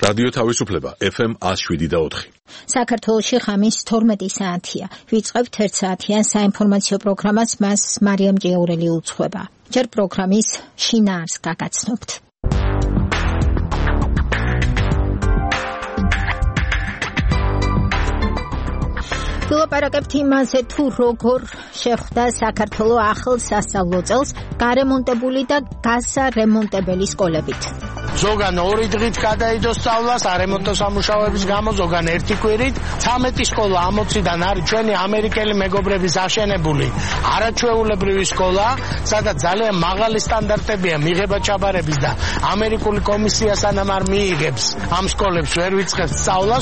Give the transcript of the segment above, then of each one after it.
რადიო თავისუფლება FM 107.4. საქართველოში ღამის 12 საათია. ვიწყებთ 1 საათიან საინფორმაციო პროგრამას, მას მარიამ ჭიაურელი უძღვება. ჯერ პროგრამის შინაარს გაგაცნობთ. ვილაპარაკებთ იმაზე, თუ როგორ შეხვდა საქართველო ახალ სასწავლო წელს გარემონტებული და გასარემონტებელი სკოლებით. ზოგან 2 დღით გადაიდო სწავლას არემონტო სამუშაოების გამო, ზოგან 1 კვირით. 13 სკოლა ამოციდან არის ჩვენი ამერიკელი მეგობრების აშენებული არაჩვეულებრივი სკოლა, სადაც ძალიან მაღალი სტანდარტებია მიღება ჩაბარების და ამერიკული კომისია სანამ არ მიიღებს ამ სკოლებს ვერ ვიწყებს სწავლას.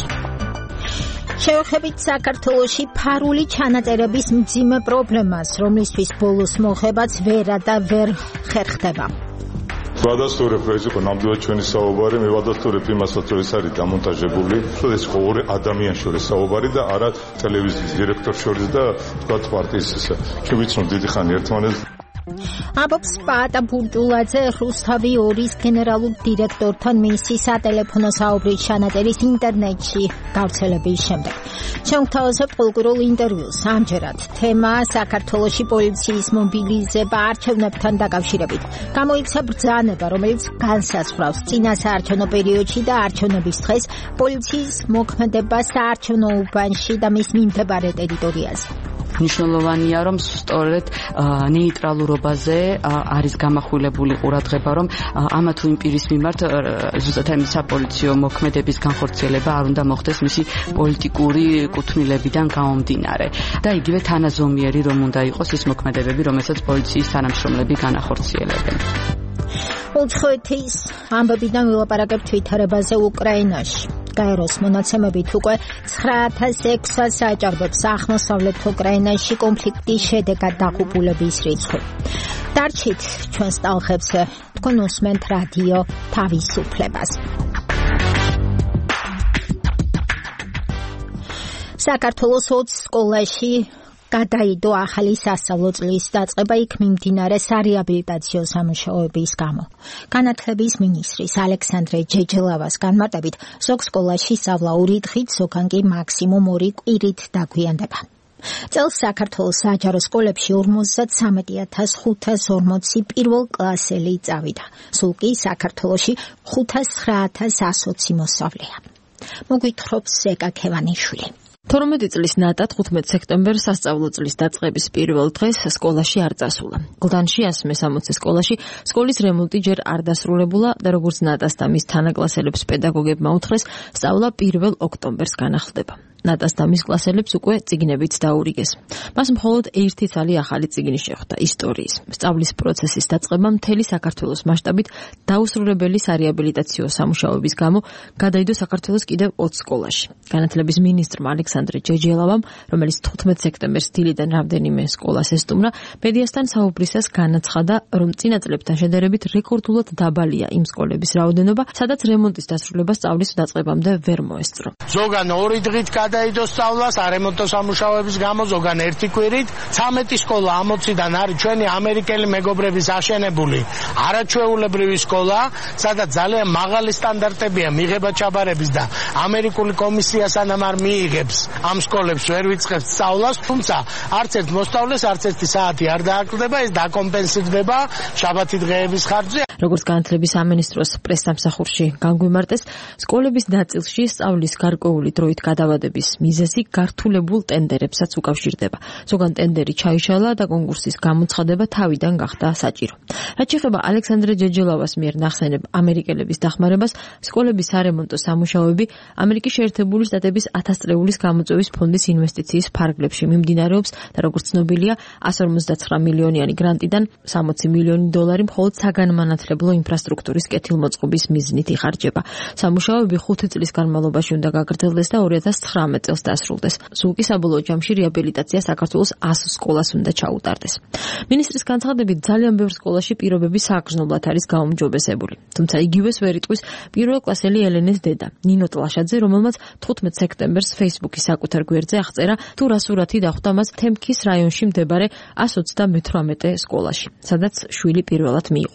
შევხედით საქართველოში ფარული ჩანაწერების მძიმე პრობლემას, რომლისთვის ბოლოს მოხებაც ვერა და ვერ ხერხდება. ვადასტურებ, რომ ეს იყო ნამდვილად ჩვენი საუბარი, მე ვადასტურებ იმასაც, რომ ეს არის დამონტაჟებული, რომ ეს ხო ორი ადამიანის შორის საუბარი და არა ტელევიზიის დირექტორს შორის და თქვა პარტიის ისე. ჩვენ ვიცნობ დიდი ხანი ერთმანეთს. ამბობს პაატა ბურჯულაძე, რუსთავი 2-ის გენერალურ დირექტორთან მისი სატელეფონო საუბრის ჩანაწერის ინტერნეტში გავრცელების შემდეგ. შევთავაზებთ ყოველკვირულ ინტერვიუს. ამჯერად თემა საქართველოში პოლიციის მობილიზება არჩევნებთან დაკავშირებით. გამოიქცა ბრძანება, რომელიც განსაზღვრავს წინასაარჩევნო პერიოდში და არჩევნების დღეს პოლიციის მოქმედება საარჩევნო უბანში და მის მიმდებარე ტერიტორიაზე. მნიშვნელოვანია, რომ სწორედ ნეიტრალურობაზე არის გამახვილებული ყურადღება, რომ ამა თუ იმ პირის მიმართ ზუსტად ამ საპოლიციო მოქმედების განხორციელება არ უნდა მოხდეს მისი პოლიტიკური კუთვნილებიდან გამომდინარე. და იგივე თანაზომიერი რომ უნდა იყოს ის მოქმედებები, რომელსაც პოლიციის თანამშრომლები განახორციელებენ. უცხოეთის ამბებიდან ვილაპარაკებთ ვითარებაზე უკრაინაში. გაეროს მონაცემებით უკვე 9600 საჭარბობს აღმოსავლეთ უკრაინაში კონფლიქტის შედეგად დაღუპულების რიცხვი. დარჩით ჩვენს ტალღებზე, თქვენ უსმენთ რადიო თავისუფლებას. საქართველოს 20 სკოლაში გადაიდო ახალი სასწავლო წლის დაწყება იქ მიმდინარე სარეაბილიტაციო სამუშაოების გამო. განათლების მინისტრის ალექსანდრე ჯეჯელავას განმარტებით, ზოგ სკოლაში სწავლა 2 დღით, ზოგან კი მაქსიმუმ 2 კვირით დაგვიანდება. წელს საქართველოს საჯარო სკოლებში 53540 პირველ კლასელი წავიდა. სულ კი საქართველოში 509120 მოსწავლეა. მოგვითხრობს ზეკა ქევანიშვილი. 12 წლის ნატა 15 სექტემბერს სასწავლო წლის დაწყების პირველ დღეს სკოლაში არ წასულა. გლდანში 160 სკოლაში სკოლის რემონტი ჯერ არ დასრულებულა და როგორც ნატას და მის თანაკლასელებს პედაგოგებმა უთხრეს, სწავლა 1 ოქტომბერს განახლდება. ნატას და მის კლასელებს უკვე წიგნებიც დაურიგეს. მას მხოლოდ ერთი ცალი ახალი წიგნი შეხვდა ისტორიის. სწავლის პროცესის დაწყება მთელი საქართველოს მასშტაბით დაუსრულებელი სარეაბილიტაციო სამუშაოების გამო გადაიდო საქართველოს კიდევ 20 სკოლაში. განათლების მინისტრმა ალექსანდრე ჯეჯელავამ, რომელიც 15 სექტემბერს დილიდან რამდენიმე სკოლას ესტუმრა, მედიასთან საუბრისას განაცხადა, რომ წინა წლებთან შედარებით რეკორდულად დაბალია იმ სკოლების რაოდენობა, სადაც რემონტის დასრულება სწავლის დაწყებამდე ვერ მოესწრო. ზოგან 2 დღით გადაიდო სწავლას არემონტო სამუშაოების გამო, ზოგან 1 კვირით. 13 სკოლა ამოციდან არის ჩვენი ამერიკელი მეგობრების აშენებული არაჩვეულებრივი სკოლა, სადაც ძალიან მაღალი სტანდარტებია მიღება ჩაბარების და ამერიკული კომისია სანამ არ მიიღებს ამ სკოლებს ვერ ვიწყებს სწავლას, თუმცა არც ერთ მოსწავლეს არც ერთი საათი არ დააკლდება, ეს დაკომპენსირდება შაბათი დღეების ხარჯზე. როგორც განათლების სამინისტროს პრესსამსახურში განგვიმარტეს, სკოლების ნაწილში სწავლის გარკვეული დროით გადავადების მიზეზი გართულებულ ტენდერებსაც უკავშირდება. ზოგან ტენდერი ჩაიშალა და კონკურსის გამოცხადება თავიდან გახდა საჭირო. რაც შეეხება ალექსანდრე ჯეჯელავას მიერ ნახსენებ ამერიკელების დახმარებას, სკოლების სარემონტო სამუშაოები ამერიკის შეერთებული შტატების 1000 წლეულის გამოწვევის ფონდის ინვესტიციის ფარგლებში მიმდინარეობს და როგორც ცნობილია, 159 მილიონიანი გრანტიდან 60 მილიონი დოლარი მხოლოდ საგანმანათლებლო ინფრასტრუქტურის კეთილმოწყობის მიზნით იხარჯება. სამუშაოები 5 წლის განმავლობაში უნდა გაგრძელდეს და 2019 წელს დასრულდეს. სულ კი საბოლოო ჯამში რეაბილიტაცია საქართველოს 100 სკოლას უნდა ჩაუტარდეს. მინისტრის განცხადებით, ძალიან ბევრ სკოლაში პირობები სააგრძნობლად არის გაუმჯობესებული. თუმცა იგივეს ვერ იტყვის პირველ კლასელი ელენეს დედა, ნინო ტლაშაძე, რომელმაც 15 სექტემბერს Facebook-ის საკუთარ გვერდზე აღწერა, თუ რა სურათი დახვდა მას თემქის რაიონში მდებარე 128 სკოლაში, სადაც შვილი პირველად მიიყვანა.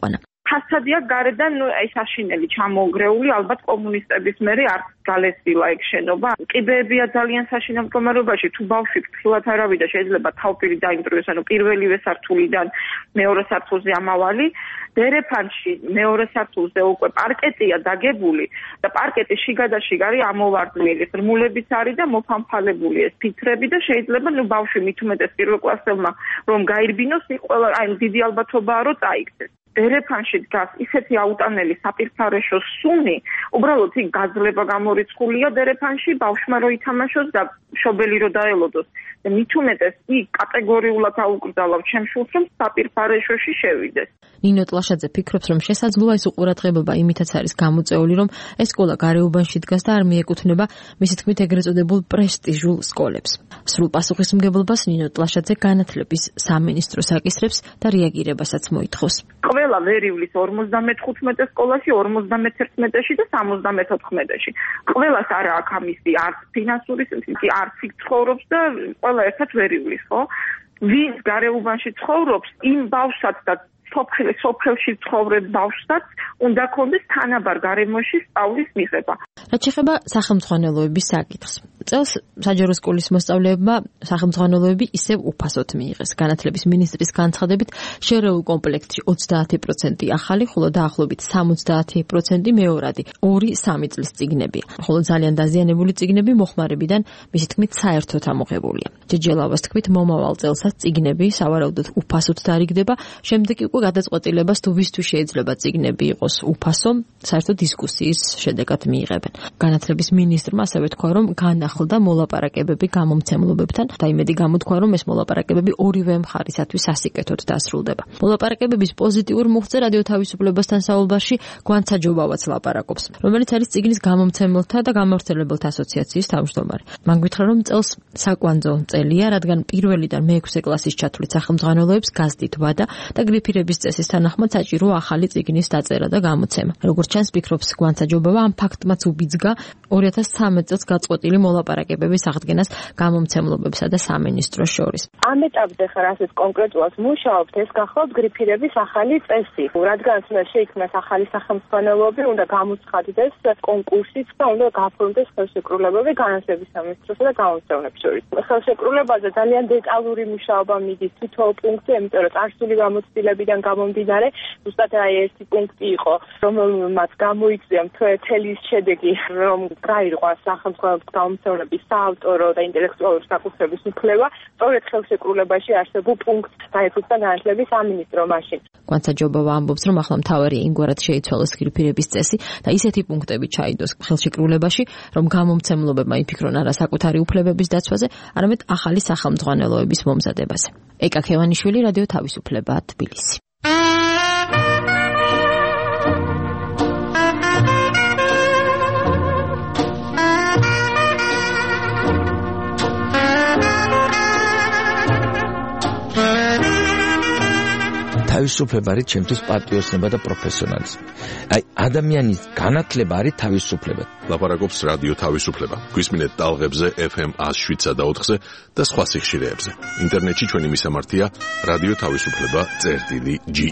ფასადია გარედან აი საშინელი ჩამონგრეული, ალბათ კომუნისტების მერე არ გალესილა ეგ შენობა. კიბეებია ძალიან საშინელ მდგომარეობაში, თუ ბავშვი ფრთხილად არავიდა, შეიძლება თავპირი დაიმტრიოს, ანუ პირველივე სართულიდან მეორე სართულზე ამავალი. დერეფანში მეორე სართულზე უკვე პარკეტია დაგებული და პარკეტის შიგადაშიგ არის ამოვარდნილი, ღრმულებიც არის და მოფამფალებული ეს ფიქრები და შეიძლება ბავშვი მით უმეტეს პირველკლასელმა რომ გაირბინოს, ყველა აი დიდი ალბათობაა რომ წაიქცეს. დერეფანში დგას ისეთი აუტანელი საპირფარეშო სუნი, უბრალოდ იქ გაძლება გამორიცხულია დერეფანში, ბავშვმა რო ითამაშოს და შობელი რო დაელოდოს. და მით უმეტეს იქ კატეგორიულად აუკრძალავ ჩემ შულს, რომ საპირფარეშოში შევიდეს. ნინო ტლაშაძე ფიქრობს, რომ შესაძლოა ეს უყურადღებობა იმითაც არის გამოწეული, რომ ეს სკოლა გარეუბანში დგას და არ მიეკუთვნება მისი თქმით ეგრეთ წოდებულ პრესტიჟულ სკოლებს. სრულ პასუხისმგებლობას ნინო ტლაშაძე განათლების სამინისტროს აკისრებს და რეაგირებასაც მოითხოვს. ყველა ვერივლის 55 სკოლაში, 51-ში და 74-ში. ყველას არა აქვს ამისი არც ფინანსური, არც იქ ცხოვრობს და ყველა ერთად ვერივლის, ხო? ვინც გარეუბანში ცხოვრობს, იმ ბავშვსაც და სოფელში ცხოვრებ ბავშვსაც უნდა კონდეს თანაბარ გარემოში სწავლის მიღება. რაც შეეხება სახელმძღვანელოების საკითხს. წელს საჯარო სკოლის მოსწავლეებმა სახელმძღვანელოები ისევ უფასოდ მიიღეს. განათლების მინისტრის განცხადებით, შერეულ კომპლექტში 30% ახალი, ხოლო დაახლოებით 70% მეორადი 2-3 წლის წიგნებია. ხოლო ძალიან დაზიანებული წიგნები მოხმარებიდან მისი თქმით საერთოდ ამოღებულია. ჯეჯელავას თქმით, მომავალ წელსაც წიგნები სავარაუდოდ უფასოდ დარიგდება, შემდეგ უკვე გადაწყვეტილებას თუ ვისთვის შეიძლება წიგნები იყოს უფასო, საერთოდ დისკუსიის შედეგად მიიღებენ. განათლების მინისტრმა ასევე თქვა, რომ განახლდა მოლაპარაკებები გამომცემლობებთან და იმედი გამოთქვა, რომ ეს მოლაპარაკებები ორივე მხარისათვის სასიკეთოდ დასრულდება. მოლაპარაკებების პოზიტიურ მუხტზე რადიო თავისუფლებასთან საუბარში გვანცა ჯობავაც ლაპარაკობს, რომელიც არის წიგნის გამომცემელთა და გამავრცელებელთა ასოციაციის თავმჯდომარე. მან გითხრა, რომ წელს საკვანძო წელია, რადგან პირველიდან მე-6 კლასის ჩათვლით სახელმძღვანელოებს გაზდით ვადა და გრიფირების წესის თანახმად საჭირო ახალი წიგნის დაწერა და გამოცემა. როგორც ჩანს, ფიქრობს გვანცა ჯობავა ამ ფაქტმაც უბიძგა 2013 წელს გაწყვეტილი მოლაპარაკებების აღდგენას გამომცემლობებსა და სამინისტროს შორის. ამ ეტაპზე ხარ ასეთ კონკრეტულად მუშაობთ, ეს გახლავთ გრიფირების ახალი წესი. რადგან შეიქმნას ახალი სახელმძღვანელოები, უნდა გამოცხადდეს კონკურსიც და უნდა გაფორმდეს ხელშეკრულებები განათლების სამინისტროსა და გამომცემლებს შორის. ხელშეკრულებაზე ძალიან დეტალური მუშაობა მიდის თითოეულ პუნქტზე, იმიტომ რომ წარსული გამოცდილებიდან გამომდინარე, ზუსტად აი ერთი პუნქტი იყო, რომელმაც გამოიწვია მთელი შედეგი, რომ გაირღვა სახელმძღვანელოების გამომცემლების საავტორო და ინტელექტუალური საკუთრების უფლება, სწორედ ხელშეკრულებაში არსებულ პუნქტს დაეფუძნა განათლების სამინისტრო მაშინ. გვანცა ჯობავა ამბობს, რომ ახლა მთავარი იმგვარად შეიცვალოს გრიფირების წესი და ისეთი პუნქტები ჩაიდოს ხელშეკრულებაში, რომ გამომცემლობებმა იფიქრონ არა საკუთარი უფლებების დაცვაზე, არამედ ახალი სახელმძღვანელოების მომზადებაზე. ეკა ქევანიშვილი, რადიო თავისუფლება, თბილისი. თავისუფლება არის ჩემთვის პატრიოტიზმი და პროფესიონალიზმი. აი ადამიანის განათლება არის თავისუფლება. ლაპარაკობს რადიო თავისუფლება. გვისმინეთ ტალღებზე FM 107 და 4-ზე და სხვა სიხშირეებზე. ინტერნეტში ჩვენი მისამართია radioთავისუფლება.ge.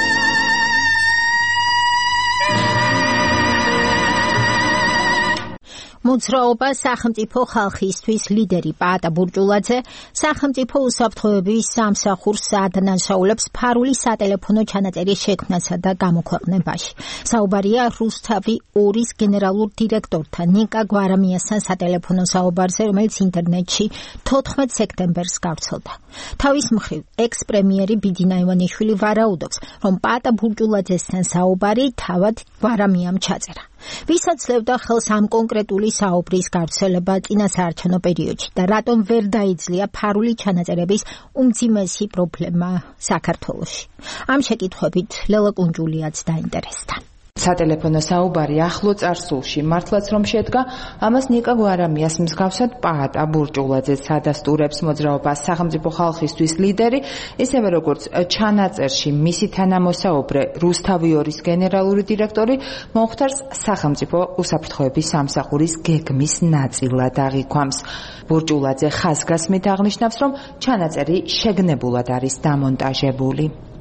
მოძრაობა სახელმწიფო ხალხისთვის ლიდერი პაატა ბურჭულაძე სახელმწიფო უსაფრთხოების სამსახურს ადანაშაულებს ფარული სატელეფონო ჩანაწერის შექმნასა და გამოქვეყნებაში. საუბარია რუსთავი 2-ის გენერალურ დირექტორთან ნიკა გვარამიასთან სატელეფონო საუბარზე, რომელიც ინტერნეტში 14 სექტემბერს გავრცელდა. თავის მხრივ, ექს-პრემიერი ბიძინა ივანიშვილი ვარაუდობს, რომ პაატა ბურჭულაძესთან საუბარი თავად გვარამიამ ჩაწერა. ვისაც ძლევდა ხელს ამ კონკრეტული საუბრის გავრცელება წინასაარჩევნო პერიოდში და რატომ ვერ დაიძლია ფარული ჩანაწერების უმძიმესი პრობლემა საქართველოში. ამ შეკითხვებით ლელა კუნჯულიაც დაინტერესდა. სატელეფონო საუბარი ახლო წარსულში მართლაც რომ შედგა, ამას ნიკა გვარამიას მსგავსად პაატა ბურჭულაძე სადასტურებს მოძრაობას სახელმწიფო ხალხისთვის ლიდერი, ისევე როგორც ჩანაწერში მისი თანამოსაუბრე რუსთავი 2-ის გენერალური დირექტორი მომხდარს სახელმწიფო უსაფრთხოების სამსახურის გეგმის ნაწილად აღიქვამს. ბურჭულაძე ხაზგასმით აღნიშნავს, რომ ჩანაწერი შეგნებულად არის დამონტაჟებული.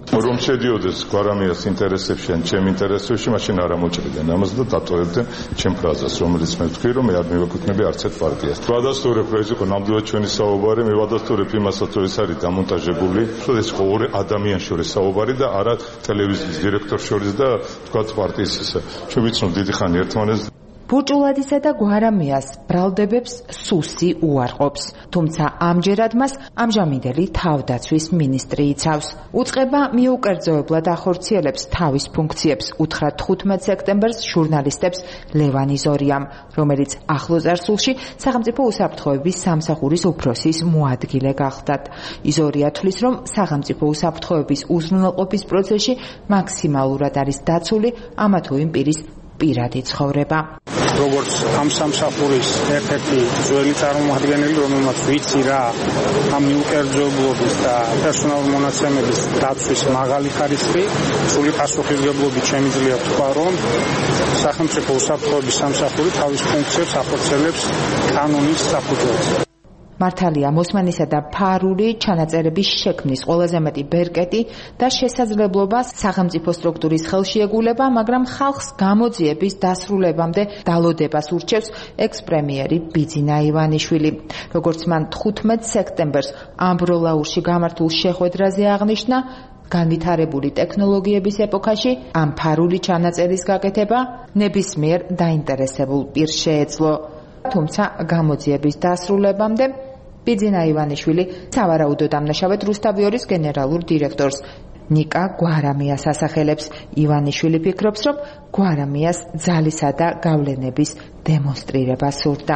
რომ შედიოდეს გვარამიას ინტერესებში ან ჩემ ინტერესებში, მაშინ არ ამოჭრიდნენ ამას და დატოვებდნენ ჩემ ფრაზას, რომელიც მე ვთქვი, რომ მე არ მივეკუთვნები არც ერთ პარტიას. ვადასტურებ, რომ ეს იყო ნამდვილად ჩვენი საუბარი, მე ვადასტურებ იმასაც, რომ ეს არის დამონტაჟებული, რომ ეს იყო ორი ადამიანის შორის საუბარი და არა ტელევიზიის დირექტორის შორის და თქვა პარტიის ისე. ჩვენ ვიცნობ დიდი ხანი ერთმანეთს. ბურჭულადისა და გვარამიას ბრალდებებს სუსი უარყოფს, თუმცა ამჯერად მას ამჟამინდელი თავდაცვის მინისტრი იცავს. უწყება მიუკერძოებლად ახორციელებს თავის ფუნქციებს, უთხრა 15 სექტემბერს ჟურნალისტებს ლევან იზორიამ, რომელიც ახლო წარსულში სახელმწიფო უსაფრთხოების სამსახურის უფროსის მოადგილე გახდათ. იზორია თვლის, რომ სახელმწიფო უსაფრთხოების უზრუნველყოფის პროცესში მაქსიმალურად არის დაცული ამა თუ იმ პირის პირადი ცხოვრება. როგორც ამ სამსახურის ერთ-ერთი ძველი წარმომადგენელი, რომელმაც ვიცი რა ამ მიუკერძოებლობის და პერსონალურ მონაცემების დაცვის მაღალი ხარისხი, სრული პასუხისმგებლობით შემიძლია ვთქვა, რომ სახელმწიფო უსაფრთხოების სამსახური თავის ფუნქციებს ახორციელებს კანონის საფუძველზე. მართალია მოსმენისა და ფარული ჩანაწერების შექმნის ყველაზე მეტი ბერკეტი და შესაძლებლობა სახელმწიფო სტრუქტურის ხელშიეგულება, მაგრამ ხალხს გამოძიების დასრულებამდე დალოდებას ურჩევს ექს-პრემიერი ბიძინა ივანიშვილი. როგორც მან 15 სექტემბერს ამბროლაურში გამართულ შეხვედრაზე აღნიშნა, განვითარებული ტექნოლოგიების ეპოქაში ამ ფარული ჩანაწერის გაკეთება ნებისმიერ დაინტერესებულ პირს შეეძლო. თუმცა გამოძიების დასრულებამდე ბიძინა ივანიშვილი სავარაუდო დამნაშავედ რუსთავიორის გენერალურ დირექტორს ნიკა გვარამიას ასახელებს. ივანიშვილი ფიქრობს, რომ გვარამიას ძალისა და გავლენების დემონსტრირება სურდა.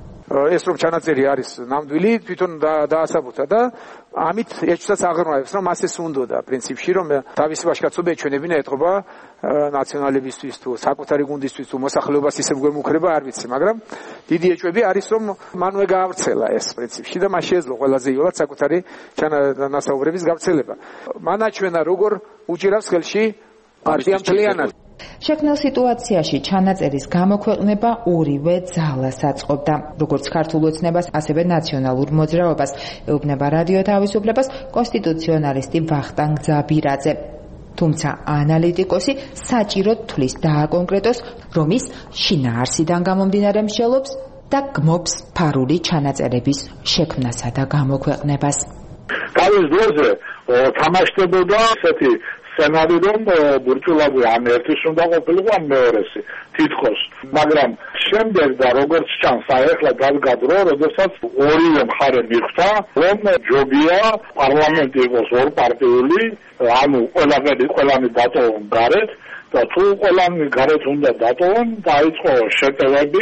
ეს რომ ჩანაწერი არის ნამდვილი, თვითონ დაასაბუთა და ამით ეჭვსაც აღრმავებს, რომ მას ეს უნდოდა პრინციპში, რომ თავისი ვაჟკაცობა ეჩვენებინა ეთყობა ნაციონალებისთვის თუ საკუთარი გუნდისთვის თუ მოსახლეობას ისევ გვემუქრება, არ ვიცი, მაგრამ დიდი ეჭვები არის, რომ მანვე გაავრცელა ეს პრინციპში და მას შეეძლო ყველაზე იოლად საკუთარი ჩანასაუბრების გავრცელება. მან აჩვენა, როგორ უჭირავს ხელში პარტიამ მთლიანად. შექმნილ სიტუაციაში ჩანაწერის გამოქვეყნება ორივე ძალას აწყობდა, როგორც ქართულ ოცნებას, ასევე ნაციონალურ მოძრაობას, ეუბნება რადიო თავისუფლებას კონსტიტუციონალისტი ვახტანგ ძაბირაძე. თუმცა ანალიტიკოსი საჭიროდ თვლის დააკონკრეტოს, რომ ის შინაარსიდან გამომდინარე მსჯელობს და გმობს ფარული ჩანაწერების შექმნასა და გამოქვეყნებას. თავის დროზე თამაშდებოდა ესეთი სცენარი, რომ ბურჭულაძე ან ერთის უნდა ყოფილიყო ან მეორესი თითქოს, მაგრამ შემდეგ და როგორც ჩანს ახლა დადგადრო, როდესაც ორივე მხარე მიხვდა, რომ ჯობია პარლამენტი იყოს ორპარტიული, ანუ ყველანი დატოვონ გარეთ და თუ ყველანი გარეთ უნდა დატოვონ, დაიწყო შეტევები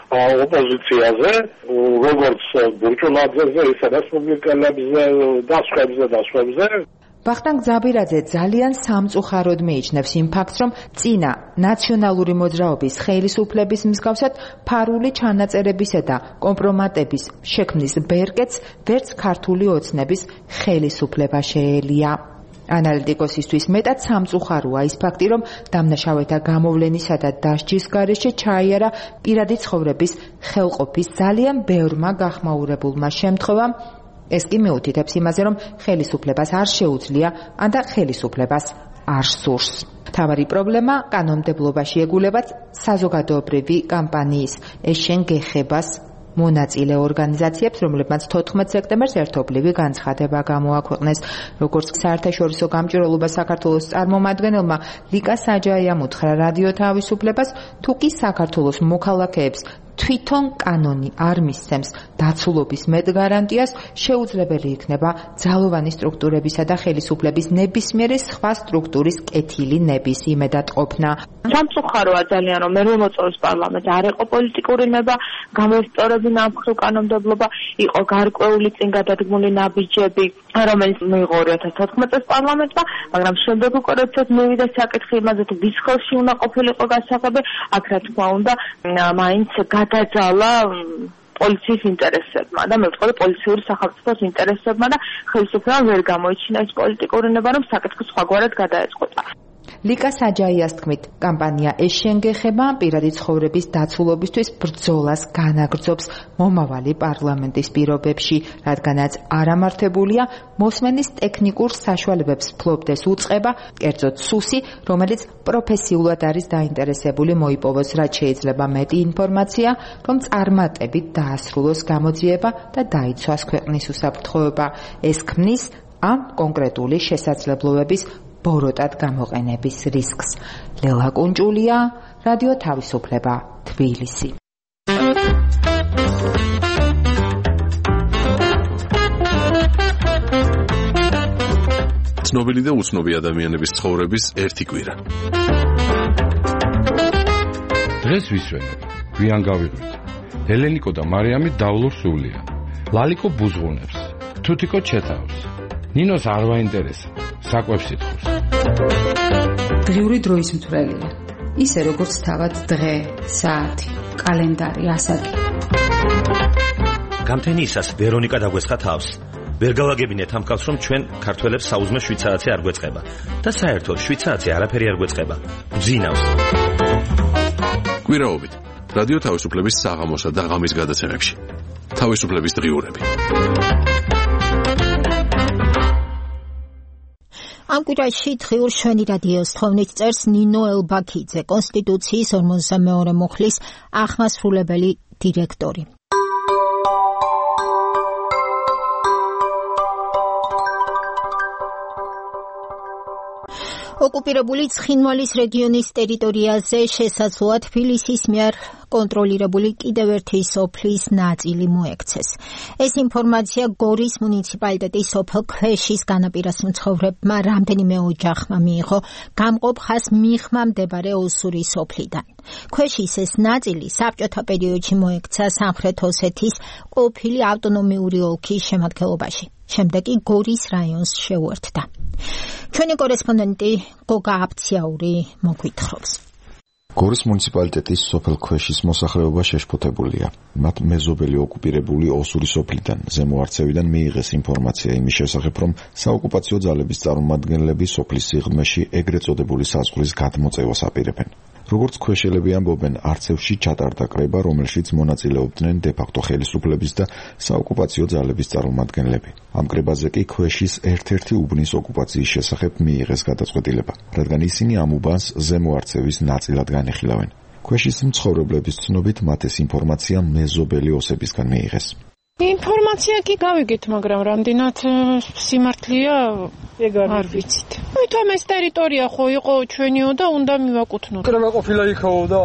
ოპოზიციაზე, როგორც ბურჭულაძეზე, ისე რესპუბლიკელებზე და სხვებზე. ვახტანგ ძაბირაძე ძალიან სამწუხაროდ მიიჩნევს იმ ფაქტს, რომ წინა ნაციონალური მოძრაობის ხელისუფლების მსგავსად ფარული ჩანაწერებისა და კომპრომატების შექმნის ბერკეტს ვერც ქართული ოცნების ხელისუფლება შეელია. ანალიტიკოსისთვის მეტად სამწუხაროა ის ფაქტი, რომ დამნაშავეთა გამოვლენისა და დასჯის გარეშე ჩაიარა პირადი ცხოვრების ხელყოფის ძალიან ბევრმა გახმაურებულმა შემთხვევამ. ეს კი მეუთითებს იმაზე, რომ ხელისუფლებას არ შეუძლია, ან და ხელისუფლებას არ სურს. მთავარი პრობლემა კანონმდებლობაში ეგულებაც საზოგადოებრივი კამპანიის ეშენ გეხებას მონაწილე ორგანიზაციებს, რომლებმაც 14 სექტემბერს ერთობლივი განცხადება გამოაქვეყნეს. როგორც საერთაშორისო გამჭვირვალობა საქართველოს წარმომადგენელმა ლიკა საჯაიამ უთხრა რადიო თავისუფლებას, თუ კი საქართველოს მოქალაქეებს თვითონ კანონი არ მისცემს დაცულობის მეტ გარანტიას, შეუძლებელი იქნება ძალოვანი სტრუქტურებისა და ხელისუფლების ნებისმიერი სხვა სტრუქტურის კეთილი ნების იმედად ყოფნა. სამწუხაროა ძალიან, რომ მე მოწვევს პარლამენტს არ იყო პოლიტიკური ნება, გამოესწორებინა ამ მხრივ კანონმდებლობა, იყო გარკვეული წინ გადადგმული ნაბიჯები, რომელიც მიიღო 2014 წელს პარლამენტმა, მაგრამ შემდეგ უკვე როდესაც მივიდა საკითხი იმაზე, თუ ვის ხელში უნდა ყოფილიყო გასაღები, აქ რა თქმა უნდა, მაინც გადაძალა პოლიციის ინტერესებმა და მე ვთქვი პოლიციური სახელმწიფოს ინტერესებმა და ხელისუფლებამ ვერ გამოიჩინა ეს პოლიტიკური ნება, რომ საკითხი სხვაგვარად გადაეწყვეტა. ლიკა საჯაიას თქმით, კამპანია ეს შენგეხება პირადი ცხოვრების დაცულობისთვის ბრძოლას განაგრძობს მომავალი პარლამენტის პირობებში, რადგანაც არამართებულია მოსმენის ტექნიკურ საშუალებებს ფლობდეს უწყება, კერძოდ სუსი, რომელიც პროფესიულად არის დაინტერესებული მოიპოვოს რაც შეიძლება მეტი ინფორმაცია, რომ წარმატებით დაასრულოს გამოძიება და დაიცვას ქვეყნის უსაფრთხოება. ეს ქმნის ამ კონკრეტული შესაძლებლობების ბოროტად გამოყენების რისკს. ლელა კუნჭულია, რადიო თავისუფლება, თბილისი. ცნობილი და უცნობი ადამიანების ცხოვრების ერთი კვირა. დღეს ვისვენებ, გვიან გავიღვით. ელენიკო და მარიამი დავლურ სულია. ლალიკო ბუზღუნებს, თუთიკო ჩეთავს. ნინოს არ ვაინტერესა, საკვებს ითხოვს. დღიური დროის მთვრელია. ისე როგორც თავად დღე, საათი, კალენდარი, ასაკი. გამთენიისას ვერონიკა დაგვესხა თავს. ვერ გავაგებინეთ ამ კაცს, რომ ჩვენ ქართველებს საუზმე 7 საათი არ გვეწყება და საერთოდ 7 საათი არაფერი არ გვეწყება. გძინავს. კვირაობით რადიო თავისუფლების საღამოსა და ღამის გადაცემებში. თავისუფლების დღიურები. ამ კვირაში დღიურ შვენი რადიოს თხოვნით წერს ნინო ელბაქიძე, კონსტიტუციის 52 მუხლის აღმასრულებელი დირექტორი. ოკუპირებული ცხინვალის რეგიონის ტერიტორიაზე შესაძლოა თბილისის მიერ კონტროლირებული კიდევ ერთი სოფლის ნაწილი მოექცეს. ეს ინფორმაცია გორის მუნიციპალიტეტის სოფელ ქვეშის განაპირას მცხოვრებმა რამდენიმე ოჯახმა მიიღო გამყოფ ხას მიხმა მდებარე ოსურის სოფლიდან. ქვეშის ეს ნაწილი საბჭოთა პერიოდში მოექცა სამხრეთ ოსეთის ყოფილი ავტონომიური ოლქის შემადგენლობაში. შემდეგ კი გორის რაიონს შეუერთდა. ჩვენი კორესპონდენტი გოგა აფციაური მოგვითხრობს. გორის მუნიციპალიტეტის სოფელ ქვეშის მოსახლეობა შეშფოთებულია. მათ მეზობელი ოკუპირებული ოსური სოფლიდან ზემო არცევიდან მიიღეს ინფორმაცია იმის შესახებ, რომ საოკუპაციო ძალების წარმომადგენლები სოფლის სიღრმეში ეგრეთ წოდებული საზღვრის გადმოწევას აპირებენ. როგორც ქვეშელები ამბობენ, არცევში ჩატარდა კრება, რომელშიც მონაწილეობდნენ დე-ფაქტო ხელისუფლების და საოკუპაციო ძალების წარმომადგენლები. ამ კრებაზე კი ქვეშის ერთ-ერთი უბნის ოკუპაციის შესახებ მიიღეს გადაწყვეტილება, რადგან ისინი ამ უბანს ზემო არცევის ნაწილად განიხილავენ. ქვეშის მცხოვრებლების ცნობით მათ ეს ინფორმაცია მეზობელი ოსებისგან მიიღეს. ინფორმაცია კი გავიგეთ, მაგრამ რამდენად სიმართლეა, ეგ არ ვიცით. თვითონ ეს ტერიტორია ხო იყო ჩვენიო და უნდა მივაკუთვნოთ. კრება ყოფილა იქაო და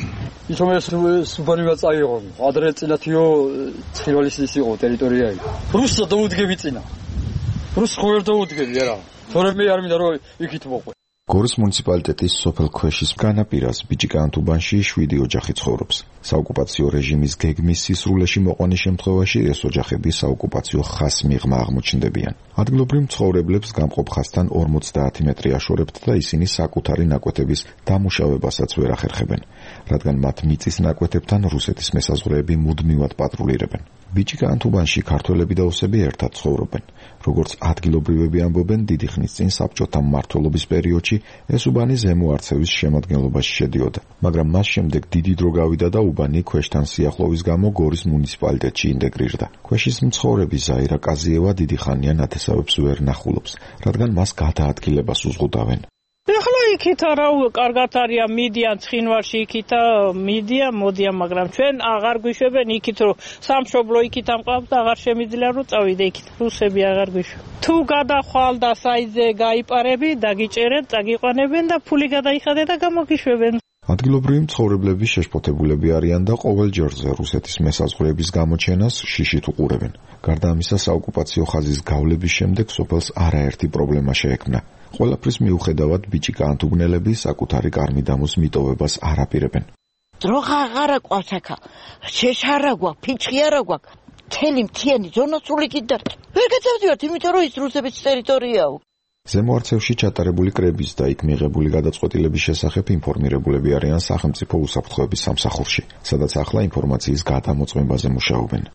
ითომ ეს სუბანივა წაიღო. ადრე წინათიო ცხინვალის ის იყო ტერიტორია. რუსს დაუდგები წინა. რუსს ხო ვერ დაუდგები არა. თორემ მე არ მინდა რომ იქით მოყვე. გორის მუნიციპალიტეტის სოფელ ქვეშის განაპირას ბიჭიკანთუბანში 7 ოჯახი ცხოვრობს. საოკუპაციო რეჟიმის გეგმის სისრულეში მოყვანის შემთხვევაში ეს ოჯახები საოკუპაციო ხას მიღმა აღმოჩნდებიან. ადგილობრივ მცხოვრებლებს გამყოფ ხასთან 50 მეტრი აშორებთ და ისინი საკუთარი ნაკვეთების დამუშავებასაც ვერ ახერხებენ, რადგან მათ მიწის ნაკვეთებთან რუსეთის მესაზღვრეები მუდმივად პატრულირებენ. ბიჭიკანთუბანში ქართველები და ოსები ერთად ცხოვრობენ. როგორც ადგილობრივები ამბობენ, დიდი ხნის წინ საბჭოთა მმართველობის პერიოდში ეს უბანი ზემო არცევის შემადგენლობაში შედიოდა, მაგრამ მას შემდეგ დიდი დრო გავიდა და უბანი ქვეშთან სიახლოვის გამო გორის მუნიციპალიტეტში ინტეგრირდა. ქვეშის მცხოვრები ზაირა კაზიევა დიდი ხანია ნათესავებს ვერ ნახულობს, რადგან მას გადაადგილებას უზღუდავენ. ახლა იქით რა კარგად არია მიდიან ცხინვალში იქით მიდიან მოდიან, მაგრამ ჩვენ აღარ გვიშვებენ იქით რომ სამშობლო იქით ამყავს და აღარ შემიძლია რომ წავიდე იქით. რუსები აღარ გვიშვა. თუ გადახვალ და საიზე გაიპარები, დაგიჭერენ, წაგიყვანებენ და ფული გადაიხადე და გამოგიშვებენ. ადგილობრივი მცხოვრებლები შეშფოთებულები არიან და ყოველ ჯერზე რუსეთის მესაზღვრეების გამოჩენას შიშით უყურებენ. გარდა ამისა, საოკუპაციო ხაზის გავლების შემდეგ სოფელს არაერთი პრობლემა შეექმნა. ყველაფრის მიუხედავად ბიჭიკანთუბნელები საკუთარი კარმიდამოს მიტოვებას არ აპირებენ. დროხა აღარ აყვავს აქა, შეშა არა გვაქვს, ფიჩხი არა გვაქვს, მთელი მთიანი ზონა სული კიდართ. ვერ გაწევდივართ, იმიტომ რომ ის რუსების ტერიტორიაა. ზემო არცევში ჩატარებული კრების და იქ მიღებული გადაწყვეტილების შესახებ ინფორმირებულები არიან სახელმწიფო უსაფრთხოების სამსახურში, სადაც ახლა ინფორმაციის გადამოწმებაზე მუშაობენ.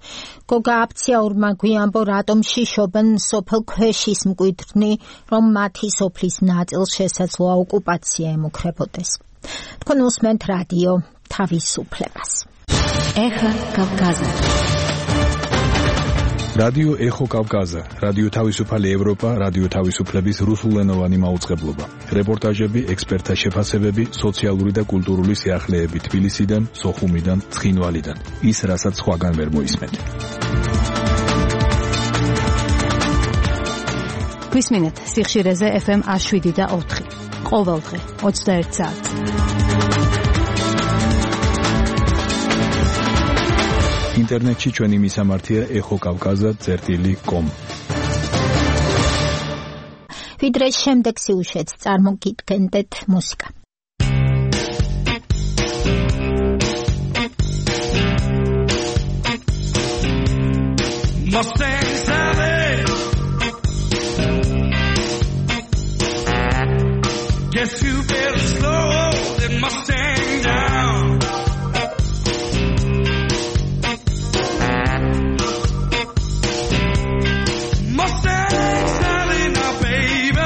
გოგა აფციაურმა გვიანბო რატომ შიშობენ სოფელ ქვეშის მკვიდრნი, რომ მათი სოფლის ნაწილს შესაძლოა ოკუპაცია ემუქრებოდეს. თქვენ უსმენთ რადიო თავისუფლებას. ეხა კავკაზა. რადიო ეხო კავკაზა, რადიო თავისუფალი ევროპა, რადიო თავისუფლების რუსულენოვანი მაუწყებლობა. რეპორტაჟები, ექსპერტთა შეფასებები, სოციალური და კულტურული სიახლეები თბილისიდან, სოხუმიდან, ცხინვალიდან. ის, რასაც სხვაგან ვერ მოისმენთ. გვისმინეთ სიხშირეზე FM 107.4. ყოველდღე 21 საათს. ინტერნეტში ჩვენი მისამართია ეხოკავკაზა.com. ვიდრე შემდეგ სიუჟეტს წარმოგიდგენდეთ მუსიკა. Mustang Sally, guess you better slow that Mustang down. Mustang Sally, now baby,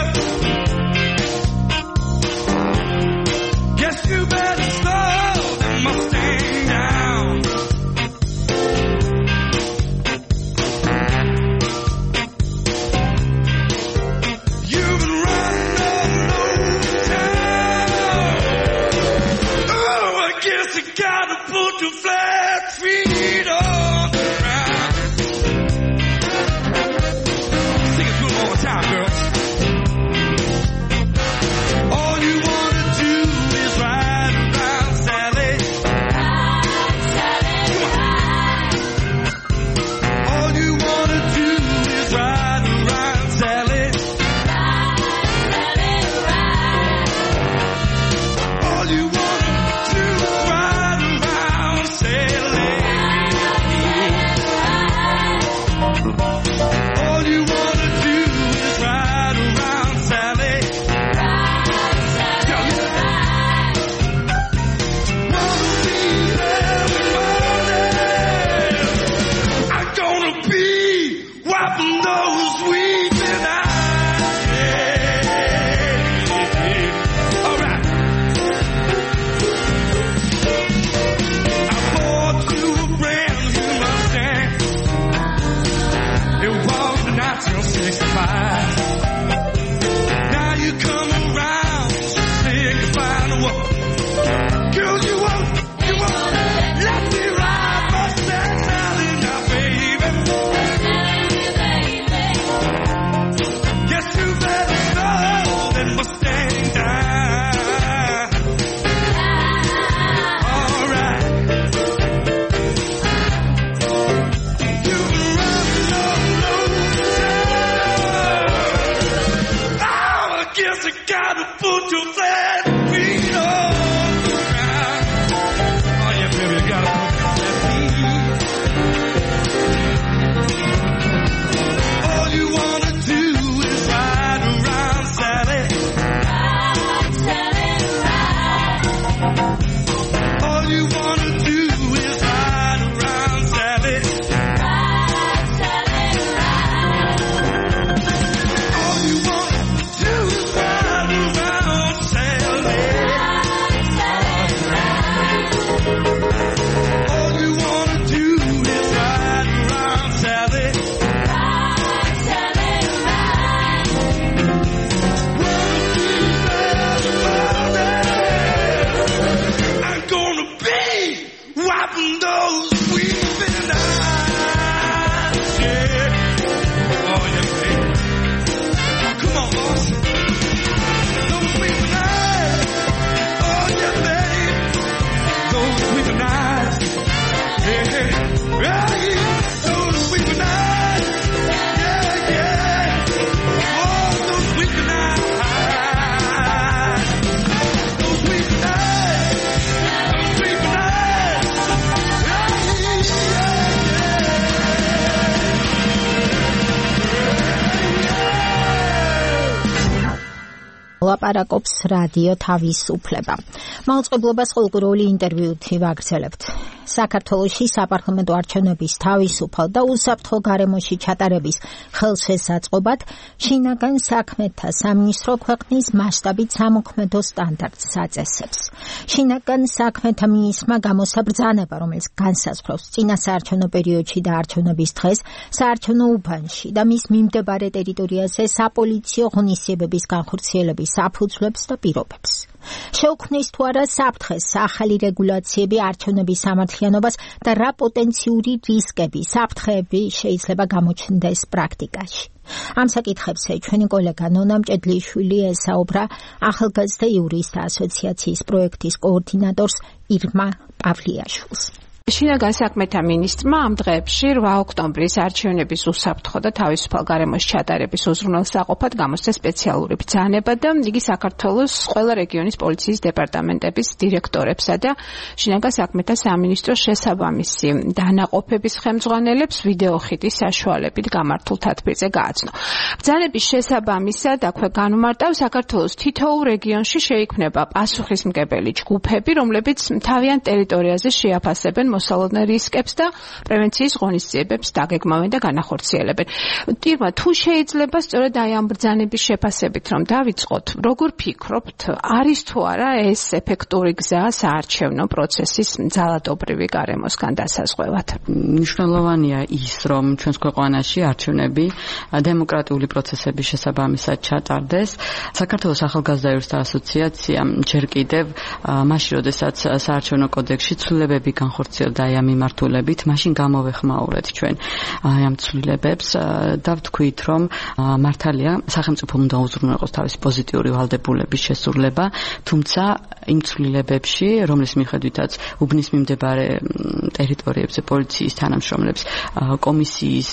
guess you better slow that Mustang down. You've been running all over town. Oh, I guess you gotta put your flat feet on the ground. Sing it to them all the time, girls. All you wanna do is ride around, Sally. Come on. All you wanna do is ride around, Sally. All you wanna do is ride around, Sally. All you wanna do is ride around, Sally. Tell me. Wanna be there in morning. I'm gonna be wiping those weeping eyes. Yeah. All right. I bought you a brand new Mustang. It was 1965. Now you come around saying goodbye to what? Girl, you won't let me ride Mustang Sally now, baby. Guess you better slow that Mustang down. All right. You've been running all over town. Oh, I guess I gotta put your flat feet on the ground. Oh, yeah, baby, you gotta put your flat feet. All you wanna do is ride around, Sally. All you wanna do is ride around, Sally. All you wanna do is ride around, Sally. All you wanna do is ride around, Sally. I'm gonna be wiping those weeping eyes. Yeah. Oh, yeah, baby. Come on, boss. Those weeping eyes. Oh, yeah, baby. Those weeping eyes. Yeah. Right. Those weeping eyes. Yeah, yeah. Oh, those weeping eyes. Those weeping eyes. Those weeping eyes. ლაპარაკობს რადიო თავისუფლება. მაუწყებლობას ყოველკვირეული ინტერვიუთი ვაგრძელებთ. საქართველოში საპარლამენტო არჩევნების თავისუფალ და უსაფრთხო გარემოში ჩატარების ხელშესაწყობად შინაგან საქმეთა სამინისტრო ქვეყნის მასშტაბით სამოქმედო სტანდარტს აწესებს. შინაგან საქმეთა მინისტრმა გამოსცა ბრძანება, რომელიც განსაზღვრავს წინა საარჩევნო პერიოდში და არჩევნების დღეს საარჩევნო უბანში და მის მიმდებარე ტერიტორიაზე საპოლიციო ღონისძიებების განხორციელების საფუძვლებს და პირობებს. შეუქმნის თუ არა საფრთხეს ახალი რეგულაციები არჩევნების სამართლიანობას და რა პოტენციური რისკები, საფრთხეები შეიძლება გამოჩნდეს პრაქტიკაში. ამ საკითხებზე ჩვენი კოლეგა ნონა მჭედლიშვილი ესაუბრა ახალგაზრდა იურისტთა ასოციაციის პროექტის კოორდინატორს ირმა პავლიაშვილს. შინაგან საქმეთა მინისტრმა ამ დღეებში 8 ოქტომბრის არჩევნების უსაფრთხო და თავისუფალ გარემოში ჩატარების უზრუნველსაყოფად გამოსცა სპეციალური ბრძანება და იგი საქართველოს ყველა რეგიონის პოლიციის დეპარტამენტების დირექტორებსა და შინაგან საქმეთა სამინისტროს შესაბამისი დანაყოფების ხელმძღვანელებს ვიდეოხიდის საშუალებით გამართულ თათბირზე გააცნო. ბრძანების შესაბამისად აქვე განმარტავ საქართველოს თითოეულ რეგიონში შეიქმნება პასუხისმგებელი ჯგუფები, რომლებიც თავიანთ ტერიტორიაზე შეაფასებენ მოსალოდნელ რისკებს და პრევენციის ღონისძიებებს დაგეგმავენ და განახორციელებენ. ტირმა, თუ შეიძლება სწორედ აი ამ ბრძანების შეფასებით რომ დავიწყოთ, როგორ ფიქრობთ, არის თუ არა ეს ეფექტური გზა საარჩევნო პროცესის ძალადობრივი გარემოსგან დასაზღვევად? მნიშვნელოვანია ის, რომ ჩვენს ქვეყანაში არჩევნები დემოკრატიული პროცესების შესაბამისად ჩატარდეს. საქართველოს ახალგაზრდა იურისტთა ასოციაცია ჯერ კიდევ მაშინ, როდესაც საარჩევნო კოდექსში ცვლილებები განხორციელდა აი ამ მიმართულებით, მაშინ გამოვეხმაურეთ ჩვენ ამ ცვლილებებს და ვთქვით, რომ მართალია სახელმწიფომ უნდა უზრუნველყოს თავისი პოზიტიური ვალდებულების შესრულება, თუმცა იმ ცვლილებებში, რომლის მიხედვითაც უბნის მიმდებარე ტერიტორიებზე პოლიციის თანამშრომლებს კომისიის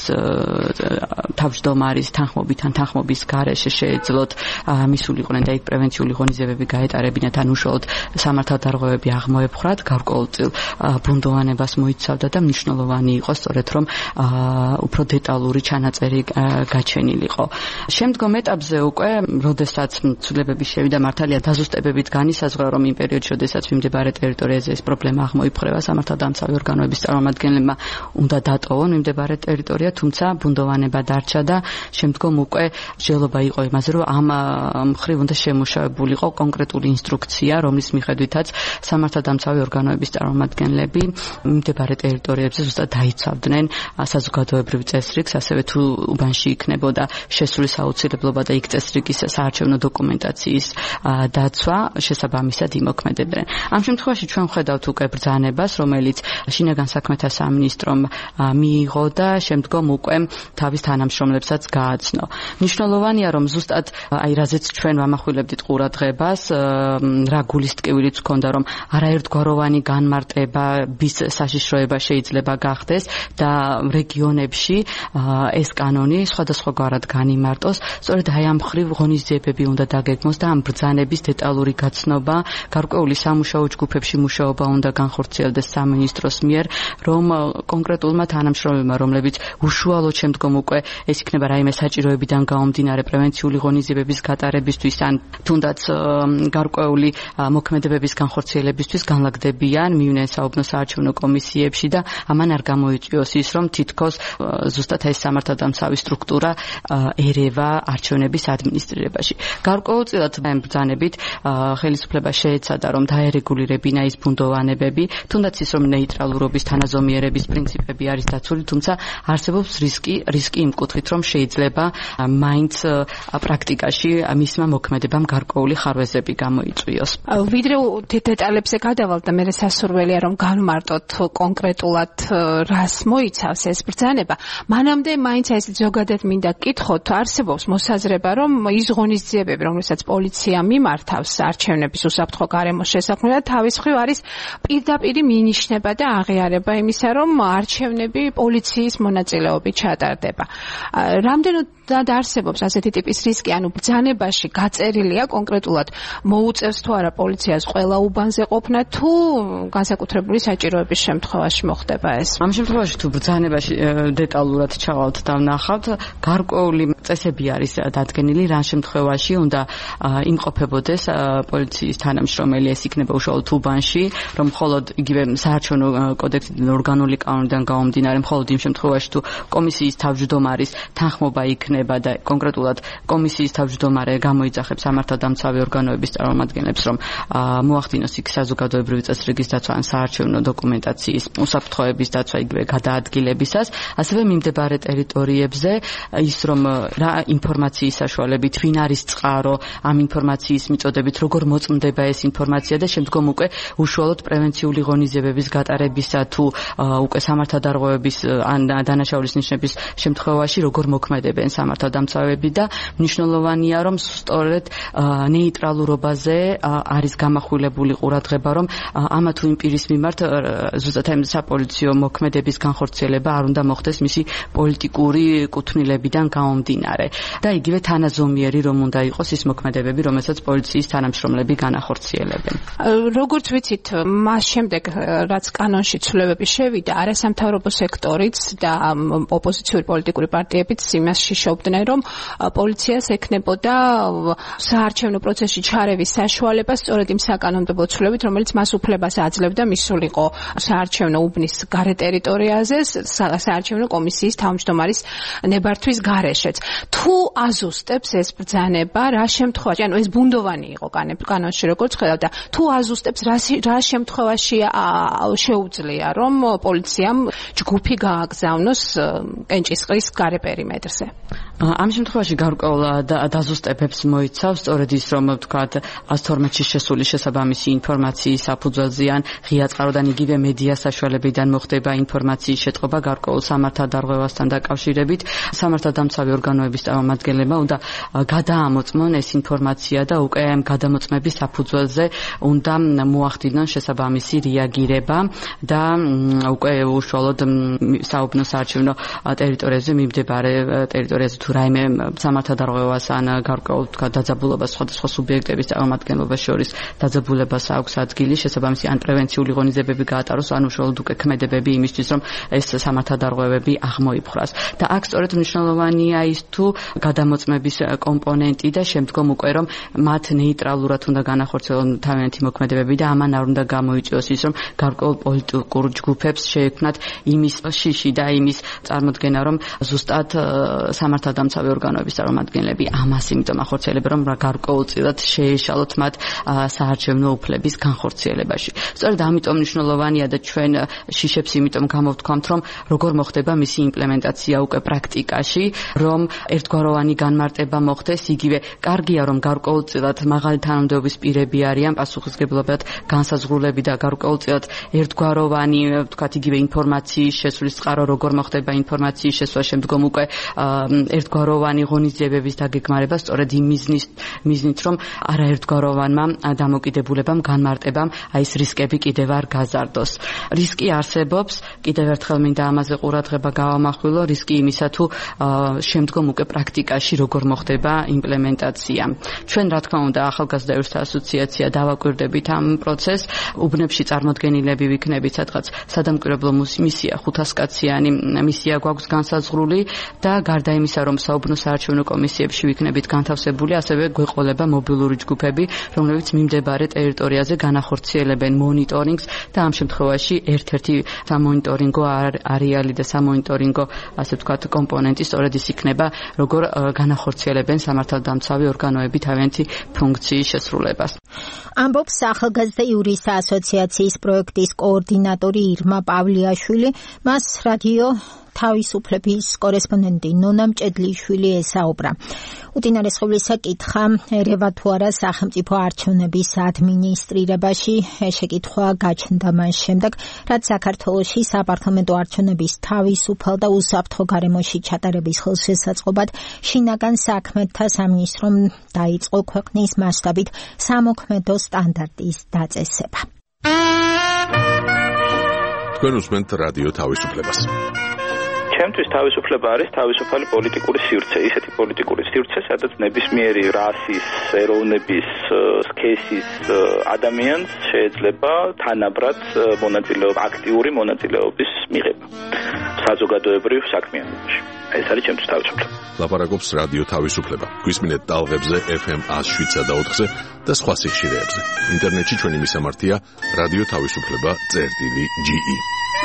თავმჯდომარის თანხმობით ან თანხმობის გარეშე შეეძლოთ მისულიყვნენ და იქ პრევენციული ღონისძიებები გაეტარებინათ, ან უშუალოდ სამართალდარღვევები აღმოეპხრათ, გარკვეულწილ ბუნდოვანებას მოიცავდა და მნიშვნელოვანი იყო სწორედ რომ უფრო დეტალური ჩანაწერი გაჩენილიყო. შემდგომ ეტაპზე უკვე, როდესაც ცვლილებები შევიდა, მართალია დაზუსტებებით განისაზღვრა, რომ იმ პერიოდში, როდესაც მიმდებარე ტერიტორიაზე ეს პრობლემა აღმოიფხვრება, სამართალდამცავი ორგანოების წარმომადგენლებმა უნდა დატოვონ მიმდებარე ტერიტორია, თუმცა ბუნდოვანება დარჩა და შემდგომ უკვე მსჯელობა იყო იმაზე, რომ ამ მხრივ უნდა შემუშავებულიყო კონკრეტული ინსტრუქცია, რომლის მიხედვითაც სამართალდამცავი ორგანოების წარმომადგენლები მიმდებარე ტერიტორიებზე ზუსტად დაიცავდნენ საზოგადოებრივ წესრიგს, ასევე თუ უბანში იქნებოდა შესული საოცრებლობა და იქ წესრიგის საარჩევნო დოკუმენტაციის დაცვა, შესაბამისად იმოქმედებდნენ. ამ შემთხვევაში ჩვენ ვხედავთ უკვე ბრძანებას, რომელიც შინაგან საქმეთა სამინისტრომ მიიღო და შემდგომ უკვე თავის თანამშრომლებსაც გააცნო. მნიშვნელოვანია, რომ ზუსტად აი რაზეც ჩვენ ვამახვილებდით ყურადღებას, რა გულის ტკივილიც ჰქონდა, რომ არაერთგვაროვანი განმარტება საშიშროება შეიძლება გახდეს და რეგიონებში ეს კანონი სხვადასხვაგვარად განიმარტოს. სწორედ აი ამ მხრივ ღონისძიებები უნდა დაგეგმოს და ამ ბრძანების დეტალური გაცნობა, გარკვეული სამუშაო ჯგუფებში მუშაობა უნდა განხორციელდეს სამინისტროს მიერ, რომ კონკრეტულმა თანამშრომლებმა, რომლებიც უშუალოდ შემდგომ უკვე ეს იქნება რაიმე საჭიროებიდან გამომდინარე პრევენციული ღონისძიებების გატარებისთვის ან თუნდაც გარკვეული მოქმედებების განხორციელებისთვის განლაგდებიან, მივნენ საუბნო საარჩევნო კომისიებში და ამან არ გამოიწვიოს ის, რომ თითქოს ზუსტად ეს სამართალდამცავი სტრუქტურა ერევა არჩევნების ადმინისტრირებაში. გარკვეულწილად ამ ბრძანებით ხელისუფლება შეეცადა, რომ დაერეგულირებინა ის ბუნდოვანებები, თუნდაც ის, რომ ნეიტრალურობის თანაზომიერების პრინციპები არის დაცული, თუმცა არსებობს რისკი იმ კუთხით, რომ შეიძლება მაინც პრაქტიკაში მისმა მოქმედებამ გარკვეული ხარვეზები გამოიწვიოს. ვიდრე დეტალებზე გადავალთ და მე სასურველია რომ განმარტოთ კონკრეტულად რას მოიცავს ეს ბრძანება, მანამდე მაინც ეს ზოგადად მინდა გკითხოთ, არსებობს მოსაზრება, რომ ის ღონისძიებები, რომელსაც პოლიცია მიმართავს არჩევნების უსაფრთხო გარემოს შესაქმნელად, თავის მხრივ არის პირდაპირი მინიშნება და აღიარება იმისა, რომ არჩევნები პოლიციის მონაწილეობით ჩატარდება. რამდენად არსებობს ასეთი ტიპის რისკი, ანუ ბრძანებაში გაწერილია კონკრეტულად მოუწევს თუ არა პოლიციას ყველა უბანზე ყოფნა თუ განსაკუთრებული საჭიროებები განხილვების შემთხვევაში მოხდება ეს? ამ შემთხვევაში თუ ბრძანებაში დეტალურად ჩავალთ და ვნახავთ, გარკვეული წესები არის დადგენილი, რა შემთხვევაში უნდა იმყოფებოდეს პოლიციის თანამშრომელი, ეს იქნება უშუალოდ უბანში, რომ მხოლოდ იგივე საარჩევნო კოდექსიდან ორგანული კანონიდან გამომდინარე, მხოლოდ იმ შემთხვევაში თუ კომისიის თავმჯდომარის თანხმობა იქნება და კონკრეტულად კომისიის თავმჯდომარე გამოიძახებს სამართალდამცავი ორგანოების წარმომადგენლებს, რომ მოახდინოს იქ საზოგადოებრივი წესრიგის დაცვა ან საარჩევნო დოკუმენტაციის უსაფრთხოების დაცვა იგივე გადაადგილებისას, ასევე მიმდებარე ტერიტორიებზე ის რომ რა ინფორმაციის საშუალებით, ვინ არის წყარო ამ ინფორმაციის მიწოდებით, როგორ მოწმდება ეს ინფორმაცია და შემდგომ უკვე უშუალოდ პრევენციული ღონისძიებების გატარებისა თუ უკვე სამართალდარღვევების ან დანაშაულის ნიშნების შემთხვევაში როგორ მოქმედებენ სამართალდამცავები და მნიშვნელოვანია რომ სწორედ ნეიტრალურობაზე არის გამახვილებული ყურადღება, რომ ამა თუ იმ პირის მიმართ ზუსტად ამ საპოლიციო მოქმედების განხორციელება არ უნდა მოხდეს მისი პოლიტიკური კუთვნილებიდან გამომდინარე და იგივე თანაზომიერი რომ უნდა იყოს ის მოქმედებები, რომელსაც პოლიციის თანამშრომლები განახორციელებენ. როგორც ვიცით, მას შემდეგ რაც კანონში ცვლილებები შევიდა, არასამთავრობო სექტორიც და ოპოზიციური პოლიტიკური პარტიებიც იმასში შობდნენ, რომ პოლიციას ექნებოდა საარჩევნო პროცესში ჩარევის საშუალება სწორედ იმ საკანონმდებლო ცვლილებით, რომელიც მას უფლებას აძლევდა მისულიყო საარჩევნო უბნის გარე ტერიტორიაზე, საარჩევნო კომისიის თავმჯდომარის ნებართვის გარეშეც. თუ აზუსტებს ეს ბრძანება, რა შემთხვევაში, ანუ ეს ბუნდოვანი იყო კანონში როგორც ხედავ და თუ აზუსტებს რა შემთხვევაში შეუძლია რომ პოლიციამ ჯგუფი გააგზავნოს კენჭისყრის გარე პერიმეტრზე? ამ შემთხვევაში გარკვეულ დაზუსტებებს მოიცავს სწორედ ის რომ ვთქვათ 112-ში შესული შესაბამისი ინფორმაციის საფუძველზე ან ღია წყაროდან იგივე მედია საშუალებიდან მოხდება ინფორმაციის შეტყობა გარკვეულ სამართალდარღვევასთან დაკავშირებით, სამართალდამცავი ორგანოების წარმომადგენლებმა უნდა გადაამოწმონ ეს ინფორმაცია და უკვე ამ გადამოწმების საფუძველზე უნდა მოახდინონ შესაბამისი რეაგირება და უკვე უშუალოდ საუბნო საარჩევნო ტერიტორიაზე მიმდებარე ტერიტორიაზე თუ რაიმე სამართალდარღვევას ან გარკვეულ თქვა დაძაბულობას სხვადასხვა სუბიექტების წარმომადგენლობას შორის დაძაბულებას აქვს ადგილი, შესაბამისი ან პრევენციული ღონისძიებები გაატაროს, ან უშუალოდ უკვე ქმედებები იმისთვის, რომ ეს სამართალდარღვევები აღმოიფხვრას. და აქ სწორედ მნიშვნელოვანია ის თუ გადამოწმების კომპონენტი და შემდგომ უკვე რომ მათ ნეიტრალურად უნდა განახორციელონ თავიანთი მოქმედებები და ამან არ უნდა გამოიწვიოს ის, რომ გარკვეულ პოლიტიკურ ჯგუფებს შეექმნათ იმის შიში და იმის წარმოქმნა, რომ ზუსტად სამართალდამცავი ორგანოების წარმომადგენლები ამას იმიტომ ახორციელებენ, რომ გარკვეულწილად შეეშალოთ მათ საარჩევნო უფლების განხორციელებაში. სწორედ ამიტომ მნიშვნელოვანია და ჩვენ შიშებს იმიტომ გამოვთქვამთ, რომ როგორ მოხდება მისი იმპლემენტაცია უკვე პრაქტიკაში, რომ ერთგვაროვანი განმარტება მოხდეს, იგივე კარგია რომ გარკვეულწილად მაღალი თანამდებობის პირები არიან პასუხისმგებლობად განსაზღვრულები და გარკვეულწილად ერთგვაროვანი ვთქვათ იგივე ინფორმაციის შესვლის წყარო როგორ მოხდება ინფორმაციის შესვლა შემდგომ უკვე ერთგვაროვანი ღონისძიებების დაგეგმარება სწორედ იმ მიზნით რომ არაერთგვაროვანმა დამოკიდებულებამ განმარტებამ აი ეს რისკები კიდევ არ გაზარდოს. რისკი არსებობს, კიდევ ერთხელ მინდა ამაზე ყურადღება გავამახვილო, რისკი იმისა თუ შემდგომ უკვე პრაქტიკაში როგორ მოხდება იმპლემენტაცია. ჩვენ რა თქმა უნდა ახალგაზრდა ერთა ასოციაცია დავაკვირდებით ამ პროცესს, უბნებში წარმოდგენილები ვიქნებით, სადღაც სადამკვირვებლო მისია 500 კაციანი მისია გვაქვს განსაზღვრული და გარდა იმისა რომ საუბნო საარჩევნო კომისიებში ვიქნებით განთავსებული, ასევე გვეყოლება მობილური ჯგუფები, რომლებიც მიმდებარე ტერიტორიაზე განახორციელებენ მონიტორინგს და ამ შემთხვევაში ერთ-ერთი სამონიტორინგო არეალი და სამონიტორინგო ასე ვთქვათ კომპონენტი სწორედ ის იქნება, როგორ განახორციელებენ სამართალდამცავი ორგანოები თავიანთი ფუნქციის შესრულებას. ამბობს ახალგაზრდა იურისტთა ასოციაციის პროექტის კოორდინატორი ირმა პავლიაშვილი, მას რადიო თავისუფლების კორესპონდენტი ნონა მჭედლიშვილი ესაუბრა. უწინარესყიდულისა კითხა ერევა თუ არა სახელმწიფო არჩევნების ადმინისტრირებაში. ეს შეკითხვა გაჩნდა მას შემდეგ, რაც საქართველოში საპარლამენტო არჩევნების თავისუფალ და უსაფრთხო გარემოში ჩატარების ხელშესაწყობად შინაგან საქმეთა სამინისტრომ დაიწყო ქვეყნის მასშტაბით სამოქმედო სტანდარტის დაწესება. თქვენ უსმენთ რადიო თავისუფლებას. ჩემთვის თავისუფლება არის თავისუფალი პოლიტიკური სივრცე, ისეთი პოლიტიკური სივრცე, სადაც ნებისმიერი რასის, ეროვნების, სქესის ადამიანს შეიძლება თანაბრად აქტიური მონაწილეობის მიღება საზოგადოებრივ საქმიანობაში. ეს არის ჩემთვის თავისუფლება. ლაპარაკობს რადიო თავისუფლება. გვისმინეთ ტალღებზე FM 107.4-ზე და სხვა სიხშირეებზე. ინტერნეტში ჩვენი მისამართია რადიო თავისუფლება.ge.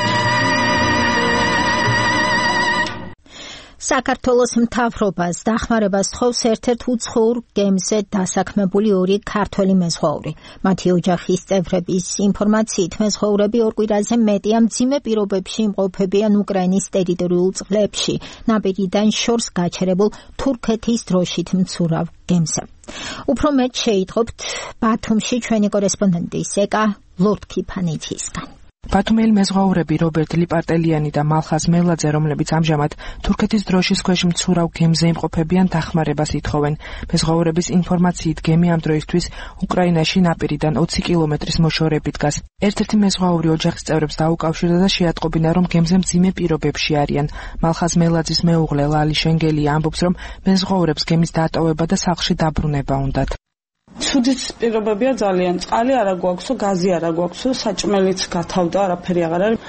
საქართველოს მთავრობას დახმარებას თხოვს ერთ-ერთ უცხოურ გემზე დასაქმებული 2 ქართველი მეზღვაური. მათი ოჯახის წევრების ინფორმაციით მეზღვაურები 2 კვირაზე მეტია მძიმე პირობებში იმყოფებიან უკრაინის ტერიტორიულ წყლებში, ნაპირიდან შორს გაჩერებულ თურქეთის დროშით მცურავ გემზე. უფრო მეტ შეიტყობთ ბათუმში ჩვენი კორესპონდენტი სეკა ლორდქიფანიძისგან. ბათუმელი მეზღვაურები რობერტ ლიპარტელიანი და მალხაზ მელაძე, რომლებიც ამჟამად თურქეთის დროშის ქვეშ მცურავ გემზე იმყოფებიან, დახმარებას ითხოვენ. მეზღვაურების ინფორმაციით გემი ამ დროისთვის უკრაინაში ნაპირიდან 20 კილომეტრის მოშორებით დგას. ერთ-ერთი მეზღვაური ოჯახის წევრებს დაუკავშირდა და შეატყობინა, რომ გემზე მძიმე პირობებში არიან. მალხაზ მელაძის მეუღლე ლალი შენგელი ამბობს, რომ მეზღვაურებს გემის დატოვება და სახლში დაბრუნება უნდათ. ცუდიც პირობებია ძალიან. წყალი არა გვაქვსო, გაზი არა გვაქვსო, საჭმელიც გათავდა, არაფერი აღარ არის.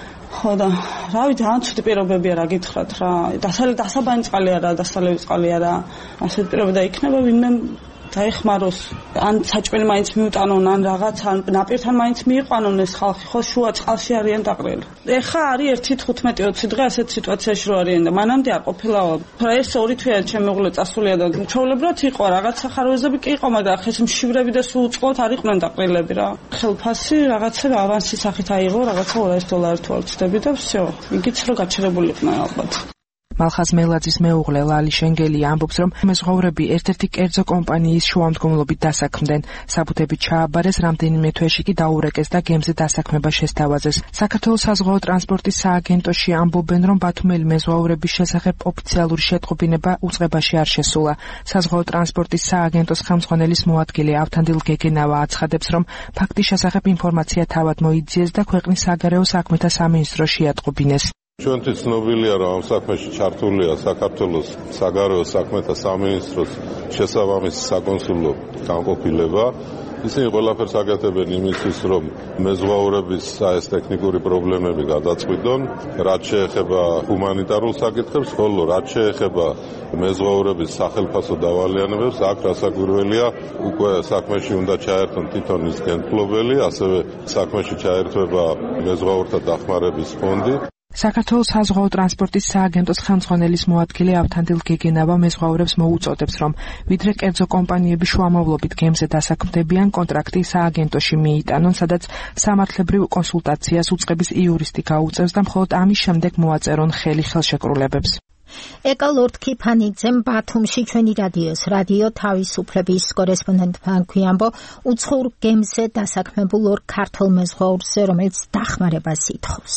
ხო და რავი, ძალიან ცუდი პირობებია, რა გითხრათ რა. დასაბანი წყალი არა, დასალევი წყალი არა. ასეთ პირობები იქნება ვინმე დაეხმაროს. ან საჭმელი მაინც მიუტანონ, ან რაღაც, ან ნაპირთან მაინც მიიყვანონ ეს ხალხი, ხო შუა წყალში არიან დაყრილი. ეხა არის 1-15-20 დღე ასეთ სიტუაციაში რო არიან და მანამდე არ ყოფილაო. ეს 2 თვეა ჩემი მეუღლე წასულია და ჩვეულებრივად იყო რაღაც სახაროებები კი იყო, მაგრამ ახლა ეს მშივრები და სულ უწყლოდ არ იყვნენ დაყრილები რა. ხელფასი რაღაცა ავანსის სახით აიღო, რაღაცა $200 თუ არ ვცდები და всё. იგიც რო გაჩერებული იყვნენ ალბათ. მალხაზ მელაძის მეუღლე ლალი შენგელი ამბობს, რომ მეზღვაურები ერთ-ერთი კერძო კომპანიის შუამდგომლობით დასაქმდნენ. საბუთები ჩააბარეს, რამდენიმე თვეში კი დაურეკეს და გემზე დასაქმება შესთავაზეს. საქართველოს საზღვაო ტრანსპორტის სააგენტოში ამბობენ, რომ ბათუმელი მეზღვაურების შესახებ ოფიციალური შეტყობინება უწყებაში არ შესულა. საზღვაო ტრანსპორტის სააგენტოს ხელმძღვანელის მოადგილე ავთანდილ გეგენავა აცხადებს, რომ ფაქტის შესახებ ინფორმაცია თავად მოიძიეს და ქვეყნის საგარეო საქმეთა სამინისტრო შეატყობინეს. ჩვენთვის ცნობილია, რომ ამ საქმეში ჩართულია საქართველოს საგარეო საქმეთა სამინისტროს შესაბამისი საკონსულო განყოფილება. ისინი ყველაფერს აკეთებენ იმისთვის, რომ მეზღვაურების ეს ტექნიკური პრობლემები გადაწყვიტონ, რაც შეეხება ჰუმანიტარულ საკითხებს, ხოლო რაც შეეხება მეზღვაურების სახელფასო დავალიანებებს, აქ რასაკვირველია, უკვე საქმეში უნდა ჩაერთონ თვითონ ის გენდფლობელი, ასევე საქმეში ჩაერთვება მეზღვაურთა დახმარების ფონდი. საქართველოს საზღვაო ტრანსპორტის სააგენტოს ხელმძღვანელის მოადგილე ავთანდილ გეგენავა მეზღვაურებს მოუწოდებს, რომ ვიდრე კერძო კომპანიები შუამავლობით გემზე დასაქმდებიან, კონტრაქტი სააგენტოში მიიტანონ, სადაც სამართლებრივ კონსულტაციას უწყების იურისტი გაუწევს და მხოლოდ ამის შემდეგ მოაწერონ ხელი ხელშეკრულებებს. ეკა ლორდქიფანიძემ ბათუმში ჩვენი რადიო თავისუფლების კორესპონდენტთან გვიამბო უცხოურ გემზე დასაქმებულ 2 ქართველ მეზღვაურზე, რომელიც დახმარებას ითხოვს.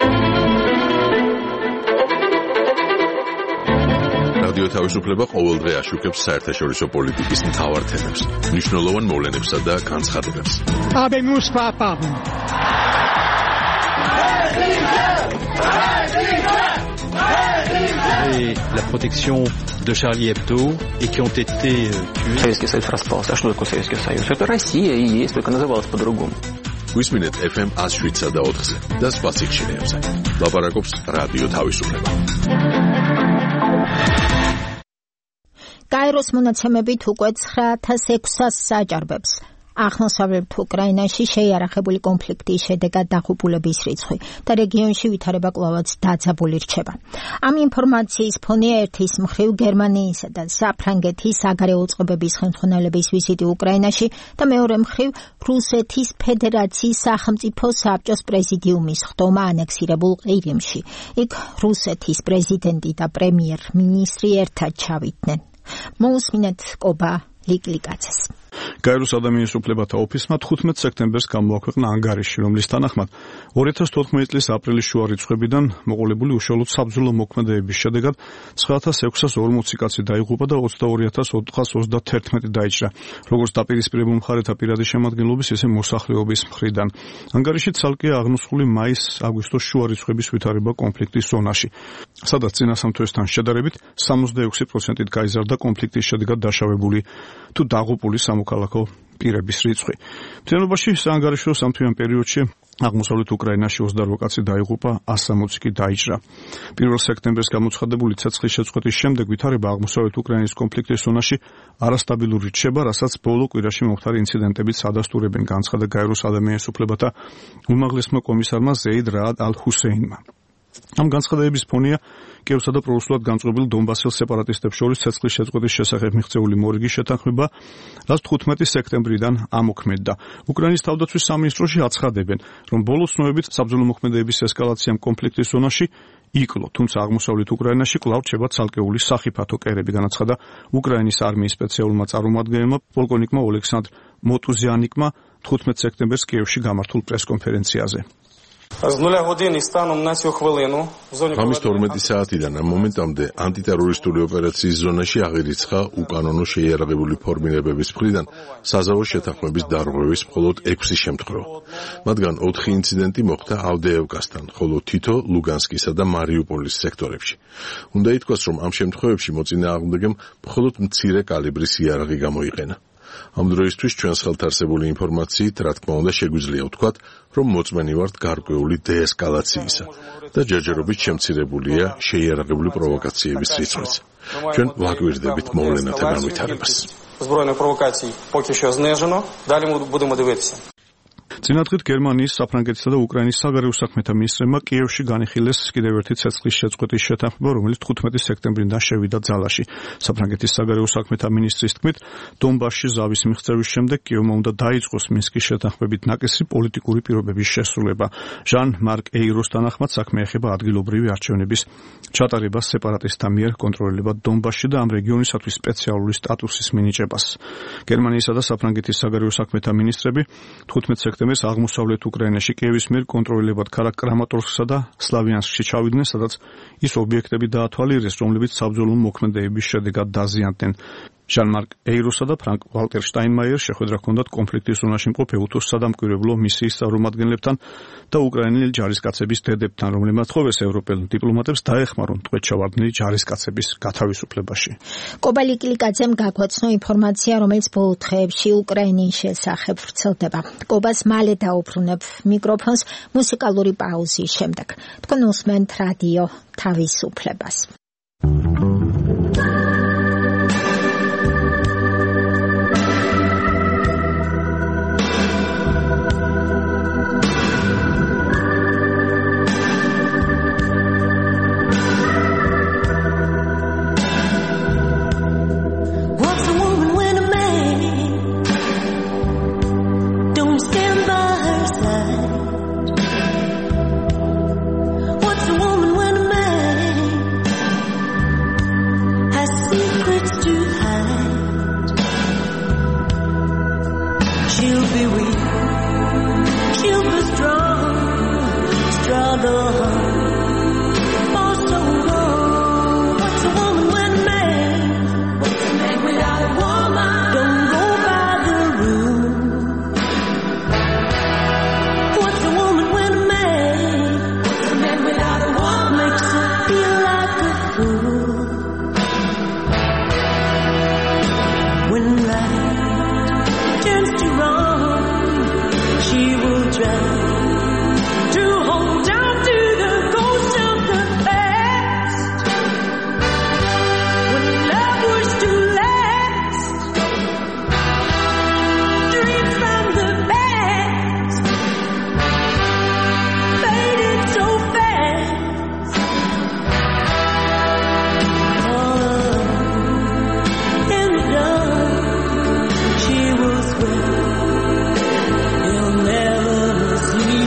რადიო თავისუფლება ყოველდღე აშუქებს საერთაშორისო პოლიტიკის მთავარ თემებს, მნიშვნელოვან მოვლენებსა და განცხადებებს. Et la protection de Charlie Hebdo et qui ont été tués. Советский Союз распался. А что такое Советский Союз? Это Россия и есть, только называлась по-другому. გვისმინეთ FM 107.4-ზე და სხვა სიხშირეებზე. ლაპარაკობს რადიო თავისუფლება. კაიროს მონაცემებით უკვე 9600 საჭარბებს აღმოსავლეთ უკრაინაში შეიარაღებული კონფლიქტის შედეგად დაღუპულების რიცხვი და რეგიონში ვითარება კვლავაც დაძაბული რჩება. ამ ინფორმაციის ფონია ერთის მხრივ გერმანიისა და საფრანგეთის საგარეო წყობების ხელმძღვანელების ვიზიტი უკრაინაში და მეორე მხრივ რუსეთის ფედერაციის სახელმწიფო საბჭოს პრეზიდიუმის ხდომა ანექსირებულ ყირიმში. იქ რუსეთის პრეზიდენტი და პრემიერ-მინისტრი ერთად ჩავიდნენ. მოусმინეთ კობა ლიკლიკაცეს. გაეროს ადამიანის უფლებათა ოფისმა 15 სექტემბერს გამოაქვეყნა ანგარიში, რომლის თანახმად 2014 წლის აპრილის შუა რიცხვებიდან მოყოლებული უშუალოდ საბრძოლო მოქმედებების შედეგად 9640 კაცი დაიღუპა და 22431 დაიჭრა, როგორც დაპირისპირებულ მხარეთა პირადი შემადგენლობის, ისე მოსახლეობის მხრიდან. ანგარიში ცალკეა აღნუსხული მაის-აგვისტოს შუა რიცხვების ვითარება კონფლიქტის ზონაში, სადაც წინასამ თვესთან შედარებით 66%-ით გაიზარდა კონფლიქტის შედეგად დაშავებული თუ დაღუპული სამოქალაქო პირების რიცხვი. მთლიანობაში საანგარიშო სამთვიან პერიოდში აღმოსავლეთ უკრაინაში 28 კაცი დაიღუპა, 160 კი დაიჭრა. 1 სექტემბერს გამოცხადებული ცეცხლის შეწყვეტის შემდეგ ვითარება აღმოსავლეთ უკრაინის კონფლიქტის ზონაში არასტაბილური რჩება, რასაც ბოლო კვირაში მომხდარი ინციდენტებიც ადასტურებენ, განცხადა გაეროს ადამიანის უფლებათა უმაღლესმა კომისარმა ზეიდ რაად ალ-ჰუსეინმა. ამ განცხადებების ფონია კიევსა და პრორუსულად განწყობილ დონბასის სეპარატისტებს შორის ცეცხლის შეწყვეტის შესახებ მიღწეული მორიგის შეთანხმება, რაც 15 სექტემბრიდან ამოქმედდა. უკრაინის თავდაცვის სამინისტროში აცხადებენ, რომ ბოლო ცნობებით საბრძოლო მოქმედებების ესკალაციამ კონფლიქტის ზონაში იკლო, თუმცა აღმოსავლეთ უკრაინაში კვლავ რჩება ცალკეული სახიფათო კერები, განაცხადა უკრაინის არმიის სპეციალურმა წარმომადგენელმა პოლკოვნიკმა ოლექსანდრ მოტუზიანიკმა 15 სექტემბერს კიევში გამართულ პრესკონფერენციაზე. ამის 12 საათიდან ამ მომენტამდე ანტიტერორისტული ოპერაციის ზონაში აღირიცხა უკანონო შეიარაღებული ფორმირებების მხრიდან საზავო შეთანხმების დარღვევის მხოლოდ 6 შემთხვევა. მათგან 4 ინციდენტი მოხდა ავდეევკასთან, ხოლო თითო ლუგანსკისა და მარიუპოლის სექტორებში. უნდა ითქვას, რომ ამ შემთხვევებში მოწინააღმდეგემ მხოლოდ მცირე კალიბრის იარაღი გამოიყენა. ამ დროისთვის ჩვენს ხელთ არსებული ინფორმაციით, რა თქმა უნდა, შეგვიძლია ვთქვათ, რომ მოწმენი ვართ გარკვეული დეესკალაციისა და ჯერჯერობით შემცირებულია შეიარაღებული პროვოკაციების რიცხვიც. ჩვენ ვაგვირდებით მოვლენათა განვითარებას. წინადღით გერმანიის, საფრანგეთისა და უკრაინის საგარეო საქმეთა მინისტრებმა კიევში განიხილეს კიდევ ერთი ცეცხლის შეწყვეტის შეთანხმება, რომელიც 15 სექტემბრიდან შევიდა ძალაში. საფრანგეთის საგარეო საქმეთა მინისტრის თქმით, დონბასში ზავის მიღწევის შემდეგ კიევმა უნდა დაიწყოს მინსკის შეთანხმებით ნაკისრი პოლიტიკური პირობების შესრულება. ჟან-მარკ ეიროს თანახმად საქმე ეხება ადგილობრივი არჩევნების ჩატარებას სეპარატისტთა მიერ კონტროლირებად დონბასში და ამ რეგიონისათვის სპეციალური სტატუსის მინიჭებას. გერმანიისა და საფრანგეთის საგარეო საქმეთა მინისტრები 15 სექტემბერს აღმოსავლეთ უკრაინაში კიევის მიერ კონტროლირებად ქალაქ კრამატორსკსა და სლავიანსკში ჩავიდნენ, სადაც ის ობიექტები დაათვალიერეს, რომლებიც საბრძოლო მოქმედებების შედეგად დაზიანდნენ. ჟან-მარკ ეიროსა და ფრანკ ვალტერ შტაინმაიერს შეხვედრა ჰქონდათ კონფლიქტის ზონაში მყოფ ეუთოს სადამკვირვებლო მისიის წარმომადგენლებთან და უკრაინელი ჯარისკაცების დედებთან, რომლებმაც თხოვეს ევროპელ დიპლომატებს დაეხმარონ ტყვეჩავარდნილი ჯარისკაცების გათავისუფლებაში. კობალი კლიკაძემ გაგვაცნო ინფორმაცია, რომელიც ბოლო დღეებში უკრაინის შესახებ ვრცელდება. კობას მალე დაუბრუნებ მიკროფონს მუსიკალური პაუზის შემდეგ. თქვენ უსმენთ რადიო თავისუფლებას. He'll never see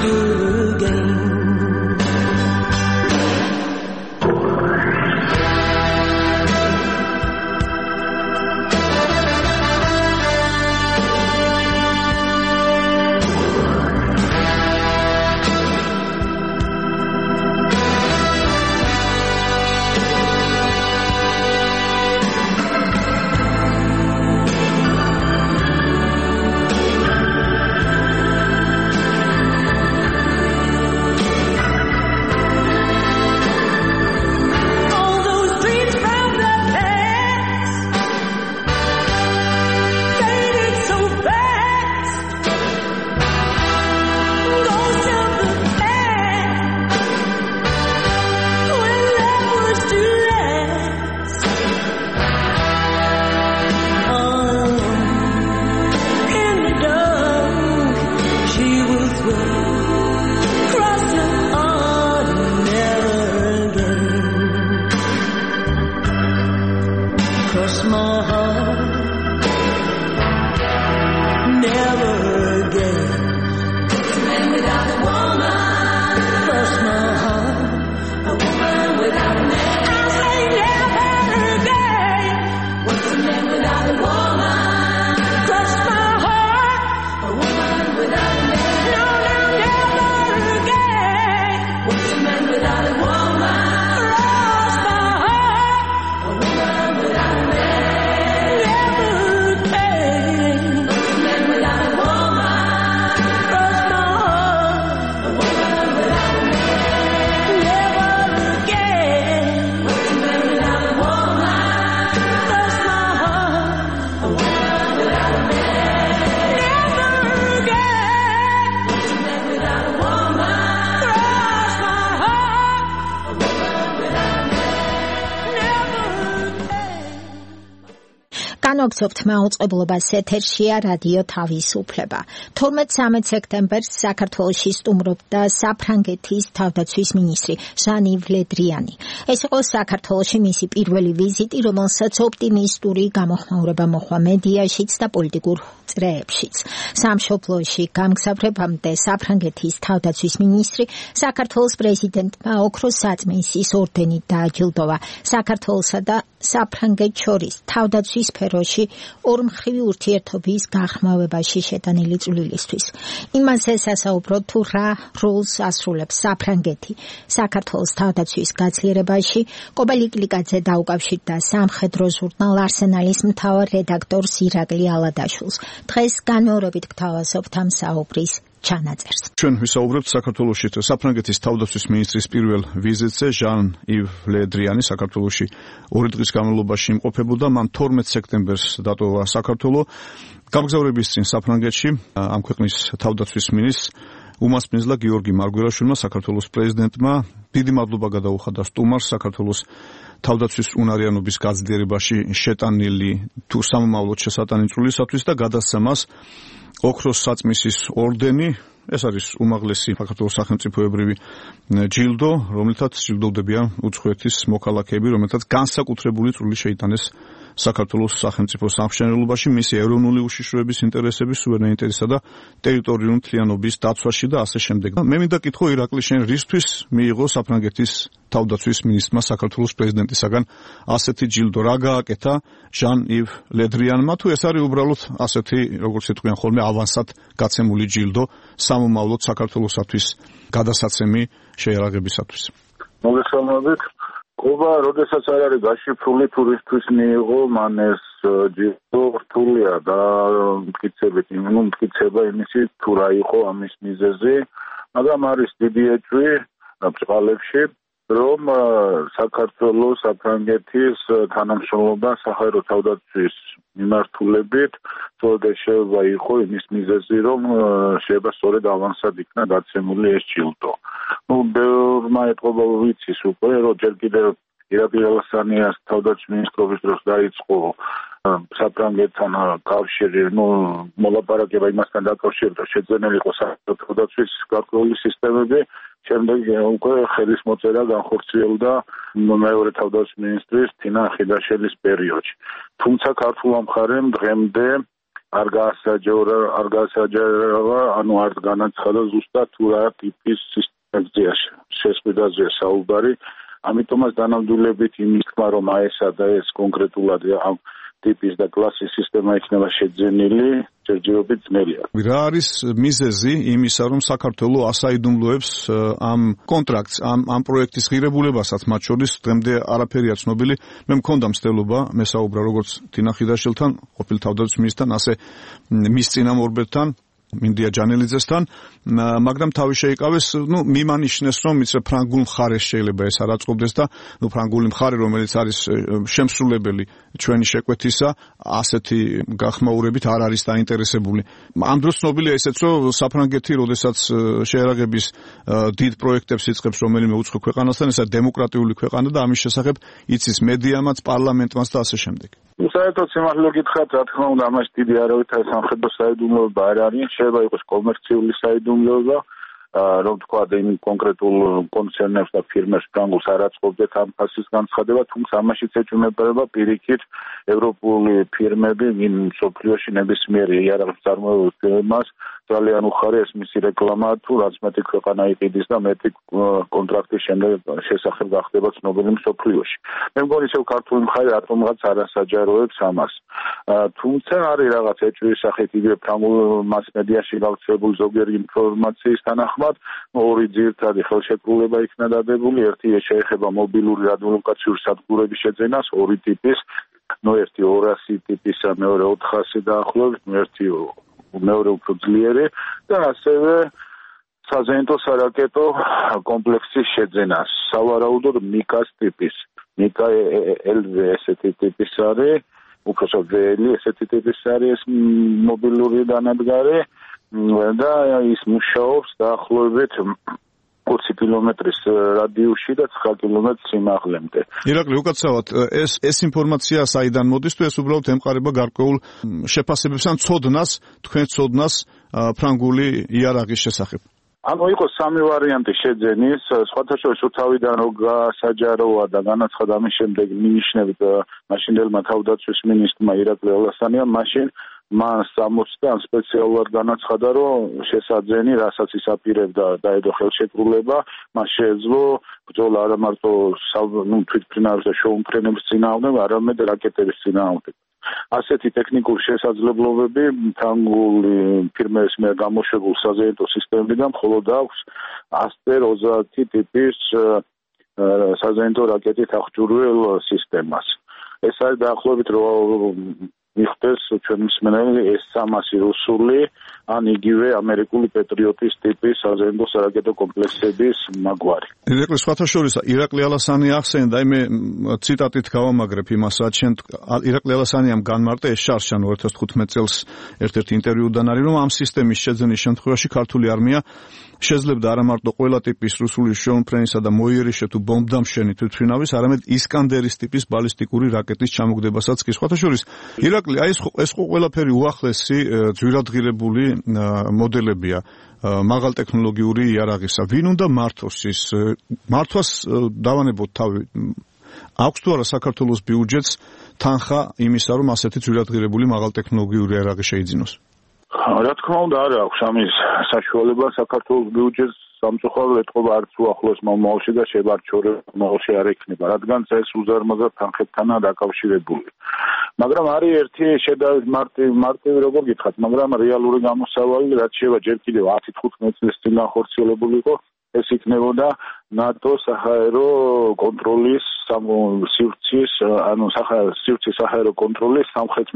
მოგწევთ მაუწყებლობას ეთერშია რადიო თავისუფლება. 12-13 სექტემბერს საქართველოში სტუმრობდა საფრანგეთის თავდაცვის მინისტრი ჟან-იվ ლე დრიანი. ეს იყო საქართველოში მისი პირველი ვიზიტი, რომელსაც ოპტიმისტური გამოხმაურება მოჰყვა მედიაშიც და პოლიტიკურ წრეებშიც. სამშობლოში გამგზავრებამდე საფრანგეთის თავდაცვის მინისტრი საქართველოს პრეზიდენტმა ოქროს საწმისის ორდენით დააჯილდოვა. საქართველოსა და საფრანგეთს შორის თავდაცვის სფეროში ორმხრივი ურთიერთობის გახმოვებაში შეტანილი წვლილისთვის. იმას ესასაუბრო თუ რა როლს ასრულებს საფრანგეთი საქართველოს თავდაცვის გაცლიერებაში. კობელი კლიკაძე დაუკავშირდა სამხედრო ჟურნალ არსენალის მთავარ რედაქტორს ირაკლი ალადაშვილს. დღეს განმეორებით გთავაზობთ ამ საუბრის ჩანაწერს. ჩვენ ვისაუბრებთ საქართველოში საფრანგეთის თავდაცვის მინისტრის პირველ ვიზიტზე. ჟან-იվ ლე დრიანი საქართველოში 2 დღის განმავლობაში იმყოფებოდა. მან 12 სექტემბერს დატოვა საქართველო. გამგზავრების წინ საფრანგეთში ამ ქვეყნის თავდაცვის მინისტრს უმასპინძლა გიორგი მარგველაშვილმა საქართველოს პრეზიდენტმა დიდი მადლობა გადაუხადა სტუმარს საქართველოს თავდაცვის უნარიანობის გაძლიერებაში შეტანილი თუ სამომავლოდ შესატანი წვლილისათვის და გადასცა მას ოქროს საწმისის ორდენი. ეს არის უმაღლესი საქართველოს სახელმწიფოებრივი ჯილდო, რომელთაც ჯილდოვდებიან უცხოეთის მოქალაქეები, რომელთაც განსაკუთრებული წვლილი შეიტანეს საქართველოს სახელმწიფო სამშენებლობაში, მისი ეროვნული უშიშროების ინტერესების, სუვერენიტეტისა და ტერიტორიული მთლიანობის დაცვაში და ასე შემდეგ. მე მინდა კითხო ირაკლი, შენ რისთვის მიიღო საფრანგეთის თავდაცვის მინისტრმა საქართველოს პრეზიდენტისაგან ასეთი ჯილდო? რა გააკეთა ჟან-იվ ლე დრიანმა, თუ ეს არის უბრალოდ ასეთი, როგორც იტყვიან ხოლმე, ავანსად გაცემული ჯილდო სამომავლოდ საქართველოსათვის გადასაცემი შეიარაღებისათვის? მოგესალმებით. ყובה, როდესაც არ არის გაშიფრული ტურისტთვის მიიღო, მან ეს ჯილდო რთულია და მტკიცებით, მტკიცება იმისი თუ რა იყო ამის მიზეზი, მაგრამ არის დიდი ეჭვი ბრძოლებში, რომ საქართველოს საფრანგეთის თანამშრომლობა საჰაერო თავდაცვის მიმართულებით სწორედ შეიძლება იყო იმის მიზეზი, რომ შეიძლება სწორედ ავანსად იქნა დაცემული ეს ჯილდო. ბევრმა ეთყობა ვიცის უკვე, რომ ჯერ კიდევ ირაკლი ალასანიას თავდაცვის მინისტრობის დროს დაიწყო საფრანგეთთან კავშირი, მოლაპარაკება იმასთან დაკავშირდა, შეძენილი იყო საჰაერო თავდაცვის გარკვეული სისტემები. შემდეგ უკვე ხელის მოწერა განხორციელდა მეორე თავდაცვის მინისტრის თინა ხიდაშელის პერიოდში. თუმცა ქართულმა მხარემ დღემდე არ გაასაჯარო, ანუ არ განაცხადა ზუსტად თუ რა ტიპის სისტემაზეა შესყიდაზე საუბარი. ამიტომაც დანამდვილებით იმის თქმა, რომ აესა და ეს კონკრეტულად ამ ტიპის და კლასის სისტემა იქნება შეძენილი, ჯერჯერობით ძნელია. რა არის მიზეზი იმისა, რომ საქართველო ასაიდუმლოებს ამ კონტრაქტს, ამ პროექტის ღირებულებასაც, მათ შორის დღემდე არაფერია ცნობილი. მე მქონდა მცდელობა მესაუბრა როგორც თინა ხიდაშელთან, ყოფილ თავდაცვის მინისტრთან, ასე მის წინამორბედთან, მინდია ჯანელიძესთან, მაგრამ თავი შეიკავეს, მიმანიშნეს, რომ იცი ფრანგულ მხარეს შეიძლება ეს არ აწყობდეს და ფრანგული მხარე, რომელიც არის შემსრულებელი ჩვენი შეკვეთისა, ასეთი გახმაურებით არ არის დაინტერესებული. ამ დროს ცნობილია ესეც, რომ საფრანგეთი, როდესაც შეიარაღების დიდ პროექტებს იწყებს რომელიმე უცხო ქვეყანასთან, ესა დემოკრატიული ქვეყანა და ამის შესახებ იცის მედიამაც, პარლამენტმაც და ასე შემდეგ. საერთოდ სიმართლე გითხრათ, რა თქმა უნდა, ამაში დიდი არავითარი სამხედრო საიდუმლოება არ არის, შეიძლება იყოს კომერციული საიდუმლოება, რომ თქვა იმ კონკრეტულ კონცერნებს და ფირმებს ფრანგულს არ აწყობდეთ ამ ფასის განცხადება, თუმცა ამაშიც ეჭვმეპარება პირიქით ევროპული ფირმები, ვინ მსოფლიოში ნებისმიერი იარაღის წარმოებულ ფირმას ძალიან უხარია ეს მისი რეკლამა, თუ რაც მეტი ქვეყანა იყიდის და მეტი კონტრაქტის შესახებ გახდება ცნობილი მსოფლიოში. მე მგონი ისევ ქართული მხარე რატომღაც არ ასაჯაროებს ამას. თუმცა არის რაღაც ეჭვის სახით იგივე ფრანგულ მასმედიაში გავრცელებული ზოგიერთი ინფორმაციის თანახმად, ორი ძირითადი ხელშეკრულება იქნა დადებული, ერთი შეეხება მობილური რადიოლოკაციური სადგურების შეძენას, ორი ტიპის, ერთი 200 ტიპისა, მეორე 400 დაახლოებით, ერთი მეორე უფრო ძლიერი და ასევე საზეიმო სარაკეტო კომპლექსის შეძენას. სავარაუდოდ მიკას ტიპის, მიკა LV ესეთი ტიპის არის, უпроსოდ VL ესეთი ტიპის არის მობილური დანადგარი და ის მუშაობს დაახლოებით 20 კილომეტრის რადიუსში და 9 კილომეტრს სიმაღლემდე. ირაკლი, უკაცრავად, ეს ინფორმაცია საიდან მოდის თუ ეს უბრალოდ ემყარება გარკვეულ შეფასებებს ან ცოდნას, თქვენ ცოდნას ფრანგული იარაღის შესახებ? ანუ იყო სამი ვარიანტი შეძენის, სხვათა შორის თავიდან რო გასაჯაროა და განაცხადა ამის შემდეგ მინიშნებით მაშინდელმა თავდაცვის მინისტრმა ირაკლი ალასანიამ, მაშინ მან სამოცდა ან სპეციალურად განაცხადა, რომ შესაძენი, რასაც ის აპირებდა დაედო ხელშეკრულება, მას შეეძლო ბრძოლა არა მარტო თვითმფრინავის და შეუმფრენების წინააღმდეგ, არამედ რაკეტების წინააღმდეგ. ასეთი ტექნიკური შესაძლებლობები ფრანგული ფირმების მიერ გამოშვებულ საზეიმო სისტემებიდან მხოლოდ აქვს Aster-20 ტიპის საზეიმო რაკეტით აღჭურვილ სისტემას. ეს არის დაახლოებით რომ მიხდეს ჩვენ მსმენელი S-300 რუსული ან იგივე ამერიკული პეტრიოტის ტიპის საზეიმო რაკეტო კომპლექსების მაგვარი. ირაკლი, სხვათა შორის ირაკლი ალასანი ახსენდა, მე ციტატით გავამაგრებ იმას, რაც შენ ირაკლი ალასანიამ განმარტა ეს შარშან 2015 წელს ერთ-ერთ ინტერვიუდან არის, რომ ამ სისტემის შეძენის შემთხვევაში ქართული არმია შეძლებდა არა მარტო ყველა ტიპის რუსული შეუმფრენისა და მოიერიშე თუ ბომბდამშენი თვითმფრინავის, არამედ ისკანდერის ტიპის ბალისტიკური რაკეტის ჩამოგდებასაც კი. სხვათა შორის ირაკლი, ეს ყველაფერი უახლესი ძვირადღირებული მოდელებია მაღალტექნოლოგიური იარაღისა. ვინ უნდა მართოს ის? მართვას დავანებოთ თავი. აქვს თუ არა საქართველოს ბიუჯეტს თანხა იმისა, რომ ასეთი ძვირადღირებული მაღალტექნოლოგიური იარაღი შეიძინოს? რა თქმა უნდა, არა აქვს ამის საშუალება საქართველოს ბიუჯეტს სამწუხაროდ ეთყობა არც უახლოეს მომავალში და შევარჩიორებ მომავალში არ ექნება, რადგან ეს უზარმაზარ თანხებთანაა დაკავშირებული. მაგრამ არის ერთი შედარებით მარტივი როგორ გითხრათ, მაგრამ რეალური გამოსავალი, რაც შევა ჯერ კიდევ 10-15 წლის წინ განხორციელებული იყო, ეს იქნებოდა ნატოს საჰაერო კონტროლის სივრცის, ანუ სივრცის საჰაერო კონტროლის სამხრეთ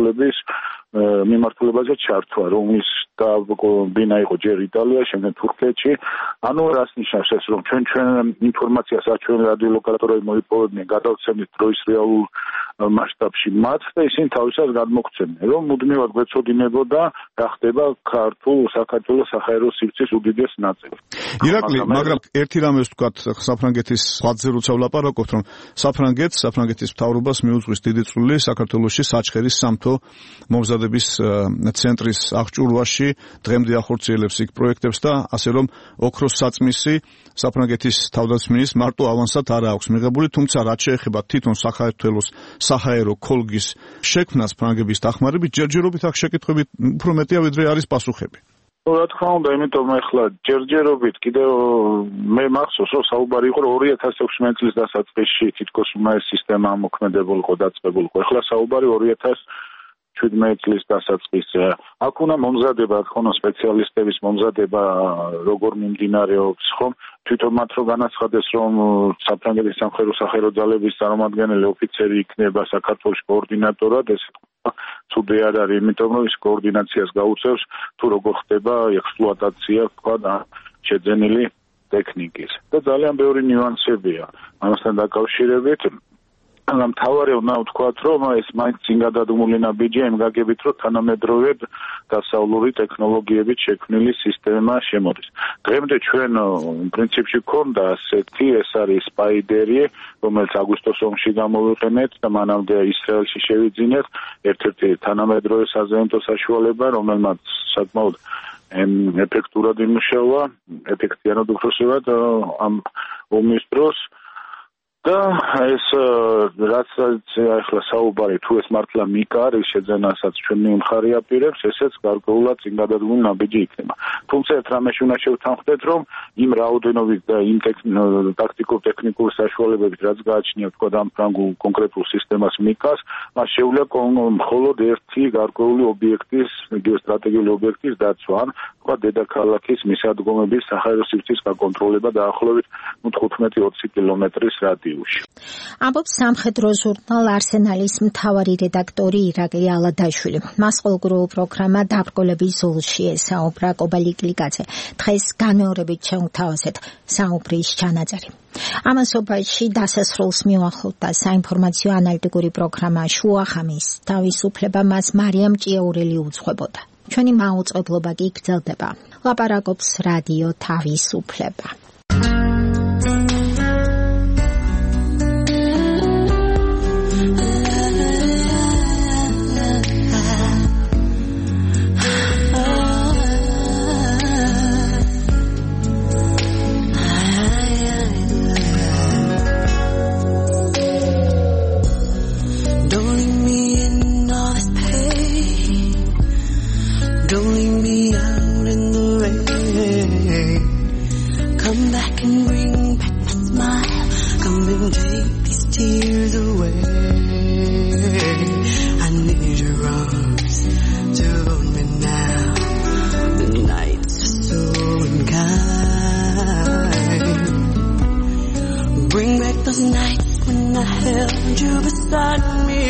მიმართულებაზე ჩართვა, რომლის ბინა იყო ჯერ იტალია, შემდეგ თურქეთში. ანუ რას ნიშნავს ეს, რომ ჩვენ ინფორმაციას ჩვენი რადიოლოკატორები მოიპოვებდნენ გადავცემით დროის რეალურ მასშტაბში მათ და ისინი თავისას გადმოგცემდნენ, რომ მუდმივად გვეცოდინებოდა რა ხდება საქართველოს საჰაერო სივრცის უდიდეს ნაწილი. ირაკლი, მაგრამ ერთი რამეს ვთქვათ, საფრანგეთის ხაზზე როცა ვლაპარაკობთ, რომ საფრანგეთის მთავრობას მიუძღვის დიდი წვლილი საქართველოში საჩხერის სამთო მომზადების ცენტრის აღჭურვაში, დღემდე ახორციელებს იქ პროექტებს და ასე რომ ოქროს საწმისი საფრანგეთის თავდაცვის მარტო ავანსად არ აქვს მიღებული, თუმცა რაც შეეხება თვითონ საქართველოს საჰაერო კოლგის შექმნას ფრანგების დახმარებით, ჯერჯერობით აქ შეკითხვები უფრო მეტია ვიდრე არის პასუხები. რა თქმა უნდა, იმიტომ ახლა ჯერჯერობით კიდევ მე მახსოვს, რომ საუბარი იყო 2016 წლის დასაწყისში თითქოს ეს სისტემა მოქმედებულიყო, დაწყებულიყო. ახლა საუბარი 2017 წლის დასაწყისზე. აქ უნდა მომზადება, ხონო სპეციალისტების მომზადება როგორ მიმდინარეობს, ხომ? თვითონ მათ რო განაცხადეს, რომ საფრანგეთის სამხედრო ძალების წარმომადგენელი ოფიცერი იქნება საქართველოს კოორდინატორად, ეს ცუდი არ არის, იმიტომ რომ ის კოორდინაციას გაუწევს თუ როგორ ხდება ექსპლუატაცია, თქვა და შეძენილი ტექნიკის. და ძალიან ბევრი ნიუანსებია ამასთან დაკავშირებით. მაგრამ მთავარი უნდა ვთქვათ, რომ ეს მაინც წინ გადადგმული ნაბიჯია იმ გაგებით, რომ თანამედროვე დასავლური ტექნოლოგიებით შექმნილი სისტემა შემოდის. დღემდე ჩვენ პრინციპში გქონდა ასეთი, ეს არის სპაიდერი, რომელიც აგვისტოს ომში გამოვიყენეთ და მანამდე ისრაელში შევიძინეთ, ერთ-ერთი თანამედროვე საზეიმო საშუალება, რომელმაც საკმაოდ ეფექტურად იმუშავა, ეფექტიანად უხროსებად ამ ომის დროს. და ეს რაც ახლა საუბარი თუ ეს მართლა მიკა არის შეძენასაც ჩვენ მიმხარი აპირებს, ესეც გარკვეულად წინ გადადგმული ნაბიჯი იქნება. თუმცა ერთ რამეში უნდა შევთანხმდეთ, რომ იმ რაოდენობით და იმ ტაქტიკურ-ტექნიკურ საშუალებებით, რაც გააჩნია თქვა ამ ფრანგულ კონკრეტულ სისტემას მიკას, მას შეუძლია მხოლოდ ერთი გარკვეული ობიექტის, სტრატეგიული ობიექტის დაცვა, ან თქვა დედაქალაქის მისადგომების საჰაერო სივრცის გაკონტროლება დაახლოებით 15-20 კილომეტრის რადიუსში. ამბობს სამხედრო ჟურნალ არსენალის მთავარი რედაქტორი ირაკლი ალადაშვილი. მას ყოველდღიურ პროგრამა დაბრკოლების ზოლში ესაუბრა კობალიკლიკაძე. დღეს განმეორებით შევთავაზეთ საუბრის ჩანაწერი. ამასობაში დასასრულს მიუახლოვდა საინფორმაციო ანალიტიკური პროგრამა შუახამის თავისუფლება, მას მარიამ ჭიაურელი უძღვებოდა. ჩვენი მაუწყებლობა კი გრძელდება. ლაპარაკობს რადიო თავისუფლება. Don't leave me out in the rain. Come back and bring back my smile. Come and take these tears away. I need your arms to hold me now. The nights are so unkind. Bring back those nights when I held you beside me.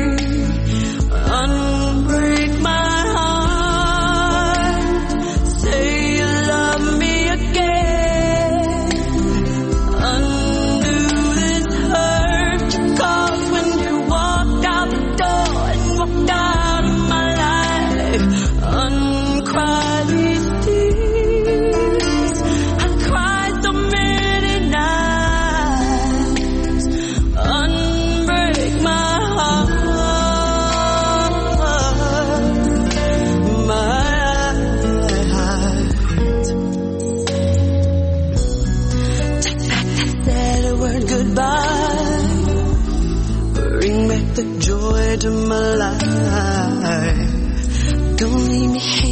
Unbreak my heart. Say you love me again. Undo this hurt you caused when you walked out the door and walked out of my life. Uncry these tears. I cried so many nights. Unbreak my heart. Goodbye. Bring back the joy to my life. Don't leave me